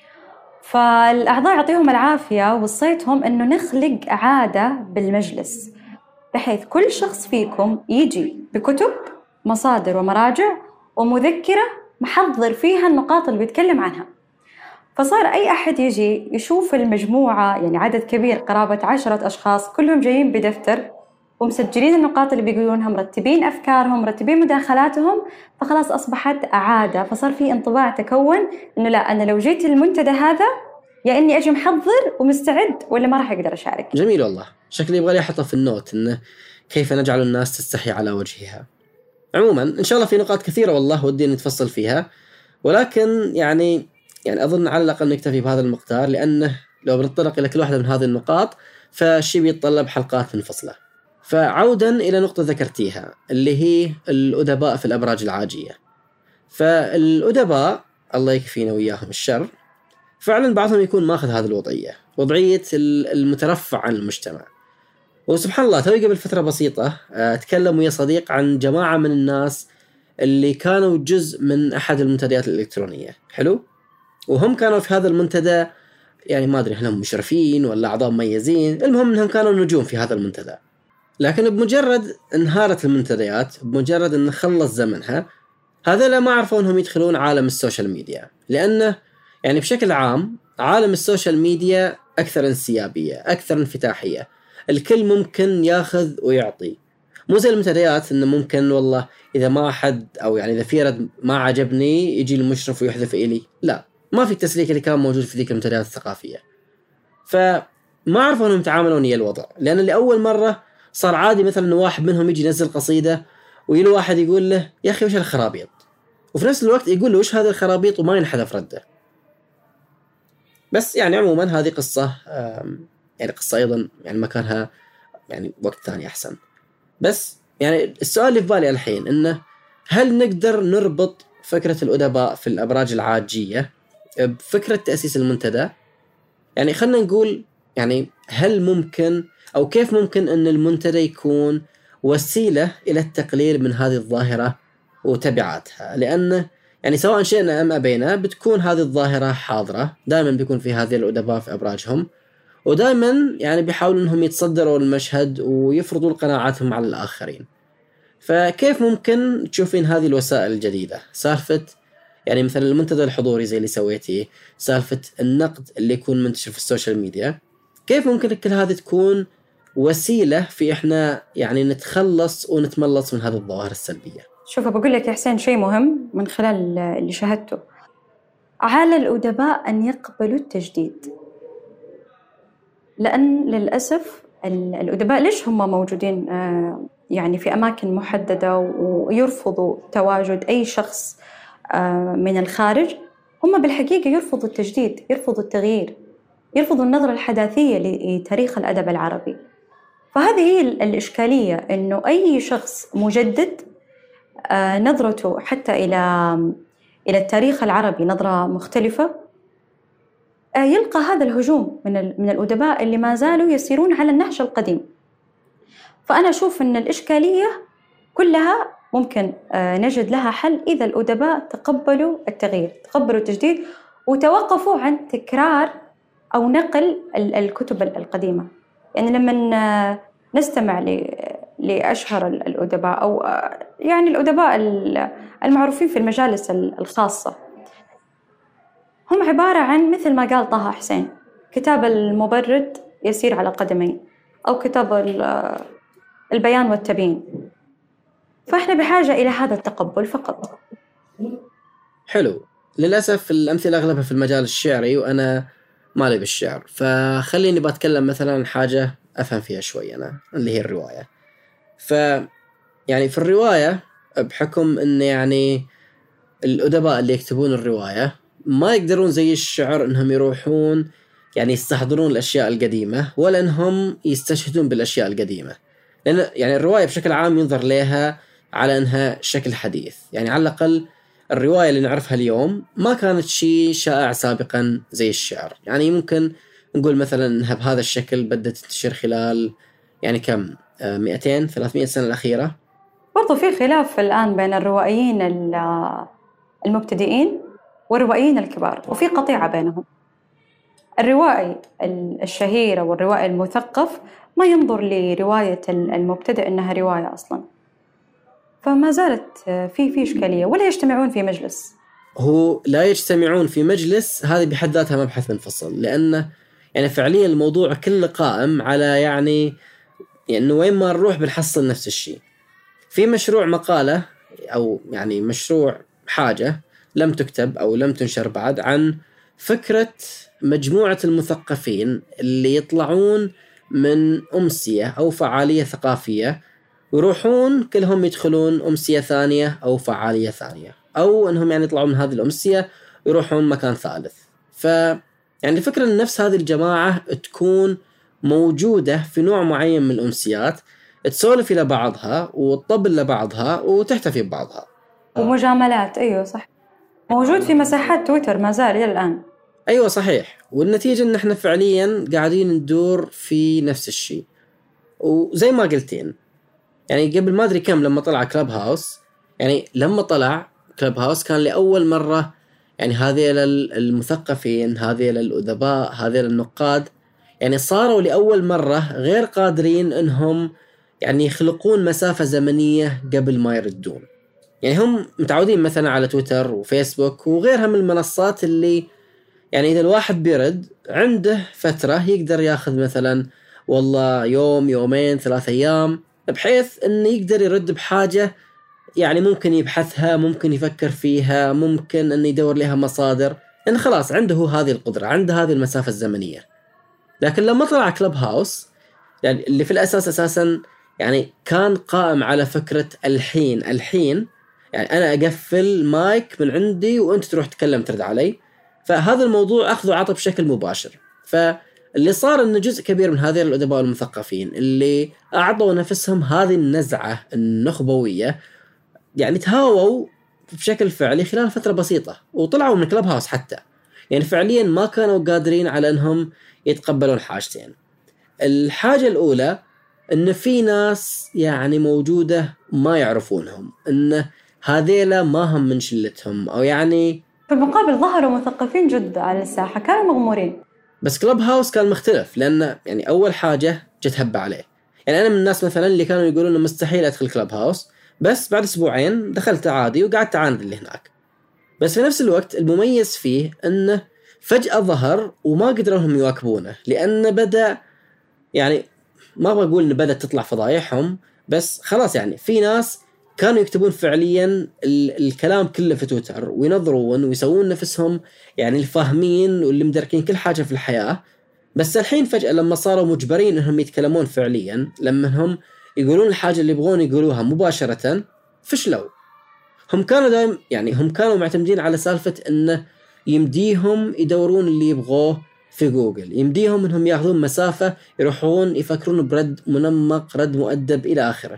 فالأعضاء يعطيهم العافية وصيتهم أنه نخلق عادة بالمجلس بحيث كل شخص فيكم يجي بكتب مصادر ومراجع ومذكرة محضر فيها النقاط اللي بيتكلم عنها. فصار أي أحد يجي يشوف المجموعة يعني عدد كبير قرابة 10 أشخاص كلهم جايين بدفتر ومسجلين النقاط اللي بيقولونها، مرتبين أفكارهم، مرتبين مداخلاتهم، فخلاص أصبحت عادة. فصار في انطباع تكون إنه لا أنا لو جيت المنتدى هذا يا إني أجي محضر ومستعد ولا ما راح أقدر أشارك. جميل والله، شكلي يبغى لي أحطه في النوت إنه كيف نجعل الناس تستحي على وجهها. عموما إن شاء الله في نقاط كثيرة والله ودي نتفصل فيها، ولكن يعني أظن على الأقل نكتفي بهذا المقدار، لأنه لو بنطرق إلى كل واحدة من هذه النقاط فالشيء بيتطلب حلقات منفصلة. فعودا إلى نقطة ذكرتيها اللي هي الأدباء في الأبراج العاجية. فالأدباء الله يكفينا وياهم الشر فعلا بعضهم يكون ماخذ هذه الوضعية، وضعية المترفع عن المجتمع. وسبحان الله توي قبل فترة بسيطة أتكلم ويا صديق عن جماعة من الناس اللي كانوا جزء من أحد المنتديات الإلكترونية. حلو، وهم كانوا في هذا المنتدى يعني ما أدري هل مشرفين ولا أعضاء مميزين، المهم أنهم كانوا نجوم في هذا المنتدى. لكن بمجرد انهارت المنتديات، بمجرد أن خلص زمنها، هذا لا ما عرفوا أنهم يدخلون عالم السوشيال ميديا، لأنه يعني بشكل عام عالم السوشيال ميديا أكثر انسيابية، أكثر انفتاحية، الكل ممكن ياخذ ويعطي. مو زي المنتديات إنه ممكن والله إذا ما أحد أو يعني إذا في رد ما عجبني يجي المشرف ويحذف إلي، لا ما في التسليك اللي كان موجود في ذيك المنتديات الثقافية. فما عرفوا أنهم يتعاملون ويا الوضع، لأن لأول مرة صار عادي مثلا إنه واحد منهم يجي ينزل قصيدة ويلي واحد يقول له يا أخي وش الخرابيط، وفي نفس الوقت يقول له وش هذا الخرابيط وما ينحذف رده. بس يعني عموما هذه قصة يعني قصة أيضا يعني مكانها يعني وقت ثاني أحسن. بس يعني السؤال اللي في بالي الحين إنه هل نقدر نربط فكرة الأدباء في الأبراج العاجية بفكرة تأسيس المنتدى؟ يعني خلنا نقول يعني هل ممكن أو كيف ممكن أن المنتدى يكون وسيلة إلى التقليل من هذه الظاهرة وتبعاتها؟ لأنه يعني سواء شئنا أم أبينا بتكون هذه الظاهرة حاضرة، دائما بيكون في هذه الأدباء في أبراجهم، ودائما يعني بيحاولوا أنهم يتصدروا المشهد ويفرضوا قناعاتهم على الآخرين. فكيف ممكن تشوفين هذه الوسائل الجديدة؟ سالفة يعني مثلا المنتدى الحضوري زي اللي سويتيه، سالفة النقد اللي يكون منتشر في السوشيال ميديا، كيف ممكن كل هذه تكون وسيلة في إحنا يعني نتخلص ونتملص من هذه الظواهر السلبية؟ شوف بقول لك يا حسين شيء مهم من خلال اللي شاهدته، على الأدباء أن يقبلوا التجديد، لأن للأسف الأدباء ليش هم موجودين يعني في أماكن محددة ويرفضوا تواجد أي شخص من الخارج؟ هم بالحقيقة يرفضوا التجديد، يرفضوا التغيير. يرفضوا النظرة الحداثية لتاريخ الأدب العربي. فهذه هي الإشكالية، إنه أي شخص مجدد نظرته حتى إلى التاريخ العربي نظرة مختلفة يلقى هذا الهجوم من الأدباء اللي ما زالوا يسيرون على النهج القديم. فأنا أشوف أن الإشكالية كلها ممكن نجد لها حل إذا الأدباء تقبلوا التغيير، تقبلوا التجديد، وتوقفوا عن تكرار أو نقل الكتب القديمة. يعني لما نستمع لأشهر الأدباء أو يعني الأدباء المعروفين في المجالس الخاصة، هم عبارة عن مثل ما قال طه حسين: كتاب المبرد يسير على قدمين، أو كتاب البيان والتبيين. فإحنا بحاجة إلى هذا التقبل فقط. حلو. للأسف الأمثلة أغلبها في المجال الشعري، وأنا مالي بالشعر، فخليني بتكلم مثلا عن حاجة أفهم فيها شوي أنا، اللي هي الرواية. يعني في الرواية بحكم أن يعني الأدباء اللي يكتبون الرواية ما يقدرون زي الشعر أنهم يروحون يعني يستحضرون الأشياء القديمة، ولا أنهم يستشهدون بالأشياء القديمة، لأن يعني الرواية بشكل عام ينظر لها على أنها شكل حديث. يعني على الأقل الرواية اللي نعرفها اليوم ما كانت شيء شائع سابقا زي الشعر. يعني ممكن نقول مثلا أنها بهذا الشكل بدأت تنتشر خلال يعني كم 200-300 سنة الأخيرة. برضو في خلاف الآن بين الروائيين المبتدئين والروائيين الكبار، وفي قطيعة بينهم. الروائي الشهير والروائي المثقف ما ينظر لرواية المبتدئ أنها رواية أصلاً، فما زالت في إشكالية. ولا يجتمعون في مجلس. هو لا يجتمعون في مجلس، هذه بحد ذاتها مبحث منفصل، لأنه يعني فعليا الموضوع كله قائم على يعني إنه وين ما نروح بنحصل نفس الشيء. في مشروع مقالة أو يعني مشروع حاجة لم تكتب أو لم تنشر بعد عن فكرة مجموعة المثقفين اللي يطلعون من أمسية أو فعالية ثقافية ويروحون كلهم يدخلون أمسية ثانية أو فعالية ثانية، أو أنهم يعني يطلعون من هذه الأمسية ويروحون مكان ثالث. يعني فكرة أن نفس هذه الجماعة تكون موجودة في نوع معين من الأمسيات، تسولف إلى بعضها وتطبل لبعضها وتحتفي ببعضها. ومجاملات، أيوة صح، موجود في مساحات تويتر ما زال إلى الآن. أيوة صحيح. والنتيجة أن احنا فعليا قاعدين ندور في نفس الشيء. وزي ما قلتين يعني قبل ما أدري كم لما طلع كلاب هاوس، يعني لما طلع كلاب هاوس كان لأول مرة يعني هذه المثقفين، هذه الأدباء، هذه النقاد، يعني صاروا لأول مرة غير قادرين أنهم يعني يخلقون مسافة زمنية قبل ما يردون. يعني هم متعودين مثلا على تويتر وفيسبوك وغيرها من المنصات اللي يعني إذا الواحد بيرد عنده فترة يقدر ياخذ مثلا والله يوم، يومين، 3 أيام، بحيث أنه يقدر يرد بحاجة يعني ممكن يبحثها، ممكن يفكر فيها، ممكن أنه يدور لها مصادر، لأن خلاص عنده هذه القدرة، عنده هذه المسافة الزمنية. لكن لما طلع كلاب هاوس يعني اللي في الأساس أساسا يعني كان قائم على فكرة الحين يعني أنا أقفل مايك من عندي وأنت تروح تكلم ترد علي، فهذا الموضوع أخذ وعطى بشكل مباشر. فاللي صار أنه جزء كبير من هذه الأدباء المثقفين اللي أعطوا نفسهم هذه النزعة النخبوية يعني تهاووا بشكل فعلي خلال فترة بسيطة وطلعوا من كلاب هاوس حتى. يعني فعليا ما كانوا قادرين على أنهم يتقبلون حاجتين. الحاجة الأولى أن في ناس يعني موجودة ما يعرفونهم، أن هذيلا ما هم من شلتهم، أو يعني في المقابل ظهروا مثقفين جد على الساحة كانوا مغمورين. بس كلاب هاوس كان مختلف، لأن يعني أول حاجة جت هبة عليه. يعني أنا من الناس مثلا اللي كانوا يقولون مستحيل أدخل كلاب هاوس، بس بعد 2 أسبوع دخلت عادي وقعدت أعاند اللي هناك. بس في نفس الوقت المميز فيه أنه فجأة ظهر وما قدروا يواكبونه، لأنه بدأ يعني ما بقول إنه بدأت تطلع فضايحهم، بس خلاص يعني في ناس كانوا يكتبون فعليا الكلام كله في تويتر وينظرون ويسوون نفسهم يعني الفاهمين واللي مدركين كل حاجة في الحياة. بس الحين فجأة لما صاروا مجبرين إنهم يتكلمون فعليا، لما هم يقولون الحاجة اللي يبغون يقولوها مباشرة، فشلوا. هم كانوا هم كانوا معتمدين على سالفة إنه يمديهم يدورون اللي يبغوه في جوجل، يمديهم انهم ياخذون مسافة يروحون يفكرون برد منمق، رد مؤدب الى اخره.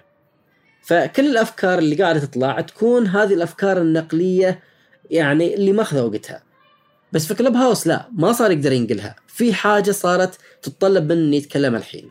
فكل الافكار اللي قاعدة تطلع تكون هذه الافكار النقلية يعني اللي ماخذه وقتها. بس في كلب هاوس لا، ما صار يقدر ينقلها، في حاجة صارت تتطلب منه يتكلم الحين،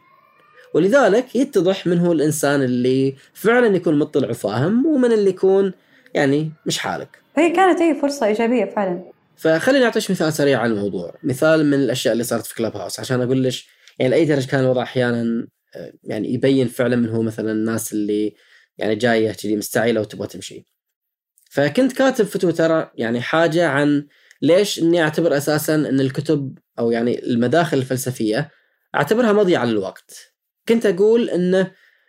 ولذلك يتضح من هو الإنسان اللي فعلا يكون مطلع وفاهم، ومن اللي يكون يعني مش حالك. فهي كانت أي فرصة إيجابية فعلا. فخليني أعطيش مثال سريع على الموضوع، مثال من الأشياء اللي صارت في كلب هاوس عشان أقول لش يعني لأي درجة كان الوضع أحيانا يعني يبين فعلا من هو مثلا الناس اللي يعني جاية تجي مستعجلة وتبغى تمشي. فكنت كاتب في تويتر يعني حاجة عن ليش إني أعتبر أساساً إن الكتب أو يعني المداخل الفلسفية أعتبرها مضيعة على الوقت. كنت أقول إنه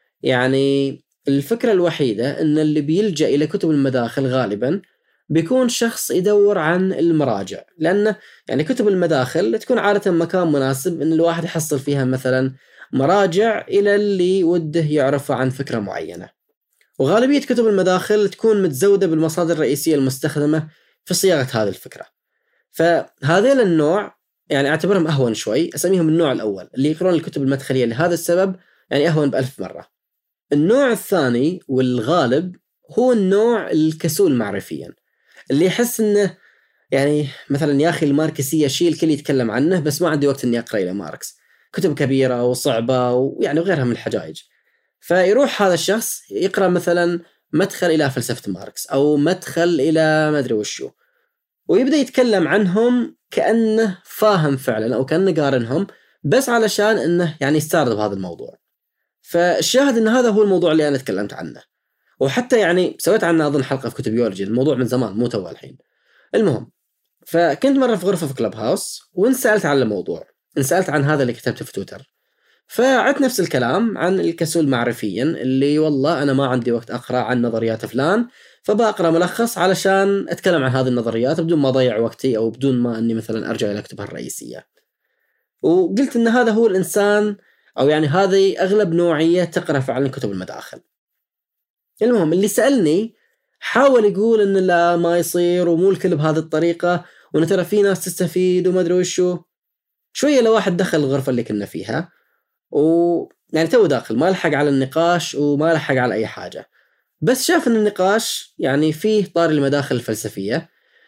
يعني الفكرة الوحيدة إن اللي بيلجأ إلى كتب المداخل غالباً بيكون شخص يدور عن المراجع، لأنه يعني كتب المداخل تكون عادة مكان مناسب إن الواحد يحصل فيها مثلاً مراجع إلى اللي وده يعرفه عن فكرة معينة. وغالبية كتب المداخل تكون متزودة بالمصادر الرئيسية المستخدمة في صياغة هذه الفكرة. فهذيل النوع يعني أعتبرهم أهون شوي، أسميهم النوع الأول اللي يقرون الكتب المدخلية لهذا السبب، يعني أهون ب1000 مرة. النوع الثاني والغالب هو النوع الكسول معرفيا، اللي يحس إنه يعني مثلا يا أخي الماركسية شيء الكل يتكلم عنه، بس ما عندي وقت إني أقرأ إلى ماركس، كتب كبيرة وصعبة ويعني وغيرها من الحجائج. فيروح هذا الشخص يقرأ مثلا مدخل إلى فلسفة ماركس أو مدخل إلى ما أدري وشو، ويبدأ يتكلم عنهم كأنه فاهم فعلا أو كأنه قارنهم، بس علشان أنه يعني يستعرض بهذا الموضوع. فالشاهد أن هذا هو الموضوع اللي أنا تكلمت عنه، وحتى يعني سويت عنه أظن حلقة في كتب بيولوجي، الموضوع من زمان مو تو الحين. المهم، فكنت مرة في غرفة في كلب هاوس وانسألت عن الموضوع، انسألت عن هذا اللي كتبته في تويتر، فعدت نفس الكلام عن الكسول معرفيا اللي والله أنا ما عندي وقت أقرأ عن نظريات فلان، فبقرأ ملخص علشان أتكلم عن هذه النظريات بدون ما أضيع وقتي أو بدون ما أني مثلا أرجع إلى كتبها الرئيسية. وقلت أن هذا هو الإنسان أو يعني هذه أغلب نوعية تقرأ فعلا كتب المداخل. المهم اللي سألني حاول يقول أن لا ما يصير ومو الكل بهذه الطريقة، وأن ترى في ناس تستفيد وما أدري وشو. شوية لو واحد دخل الغرفة اللي كنا فيها ويعني تو داخل ما لحق على النقاش وما لحق على أي حاجة، بس شاف أن النقاش يعني فيه طار المداخل الفلسفية.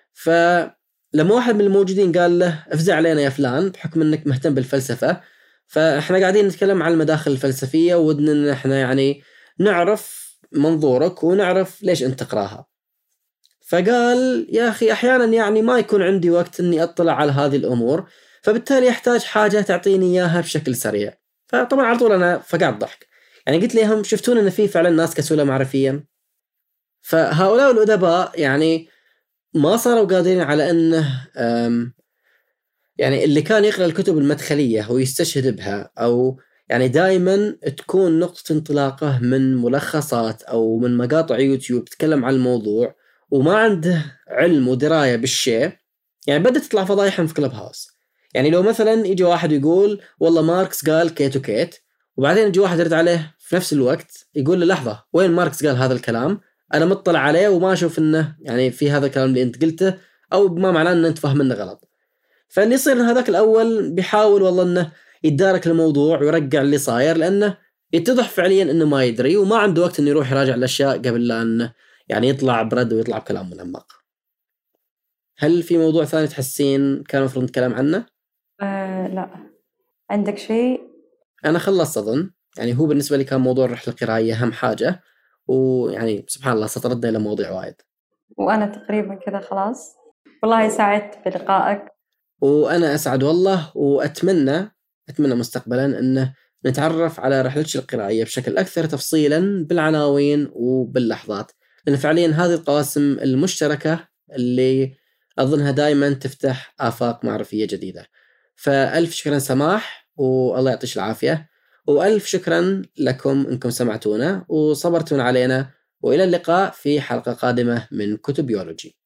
فلما واحد من الموجودين قال له افزع علينا يا فلان بحكم أنك مهتم بالفلسفة، فإحنا قاعدين نتكلم عن المداخل الفلسفية ودنا أن إحنا يعني نعرف منظورك ونعرف ليش أنت تقراها. فقال يا أخي أحيانا يعني ما يكون عندي وقت أني أطلع على هذه الأمور، فبالتالي يحتاج حاجة تعطيني إياها بشكل سريع. فطبعا على طول أنا فقعت ضحك، يعني قلت لهم شفتون أن في فعلا ناس كسولة معرفيا. فهؤلاء الأدباء يعني ما صاروا قادرين على أنه يعني اللي كان يقرأ الكتب المدخلية ويستشهد بها أو يعني دائما تكون نقطة انطلاقه من ملخصات أو من مقاطع يوتيوب تتكلم عن الموضوع وما عنده علم ودراية بالشيء، يعني بدأت تطلع فضايحهم في كلب هاوس. يعني لو مثلا يجي واحد يقول والله ماركس قال كيت وكيت، وبعدين يجي واحد يرد عليه في نفس الوقت يقول له لحظة وين ماركس قال هذا الكلام، أنا مطلع عليه وما أشوف إنه يعني في هذا الكلام اللي أنت قلته، أو ما معناه إن أنت فاهم إنه غلط. فاللي يصير إن هذاك الأول بيحاول والله إنه يتدارك الموضوع ويرجع اللي صاير، لأنه يتضح فعليا إنه ما يدري وما عنده وقت إنه يروح يراجع الأشياء قبل لا إنه يعني يطلع برد ويطلع بكلام منمق. هل في موضوع ثاني تحسين كان المفروض نتكلم عنه؟ لا، عندك شيء؟ أنا خلصت أظن، يعني هو بالنسبة لي كان موضوع الرحلة القراءية أهم حاجة، ويعني سبحان الله ستردنا إلى مواضيع وايد. وأنا تقريبا كذا خلاص، والله سعدت بلقائك. وأنا أسعد والله، وأتمنى مستقبلا أنه نتعرف على رحلتك القراءية بشكل أكثر تفصيلا بالعناوين وباللحظات، لأن فعليا هذه القواسم المشتركة اللي أظنها دائما تفتح آفاق معرفية جديدة. فألف شكرا سماح، والله يعطيش العافية، وألف شكرا لكم أنكم سمعتونا وصبرتون علينا، وإلى اللقاء في حلقة قادمة من كتب بيولوجي.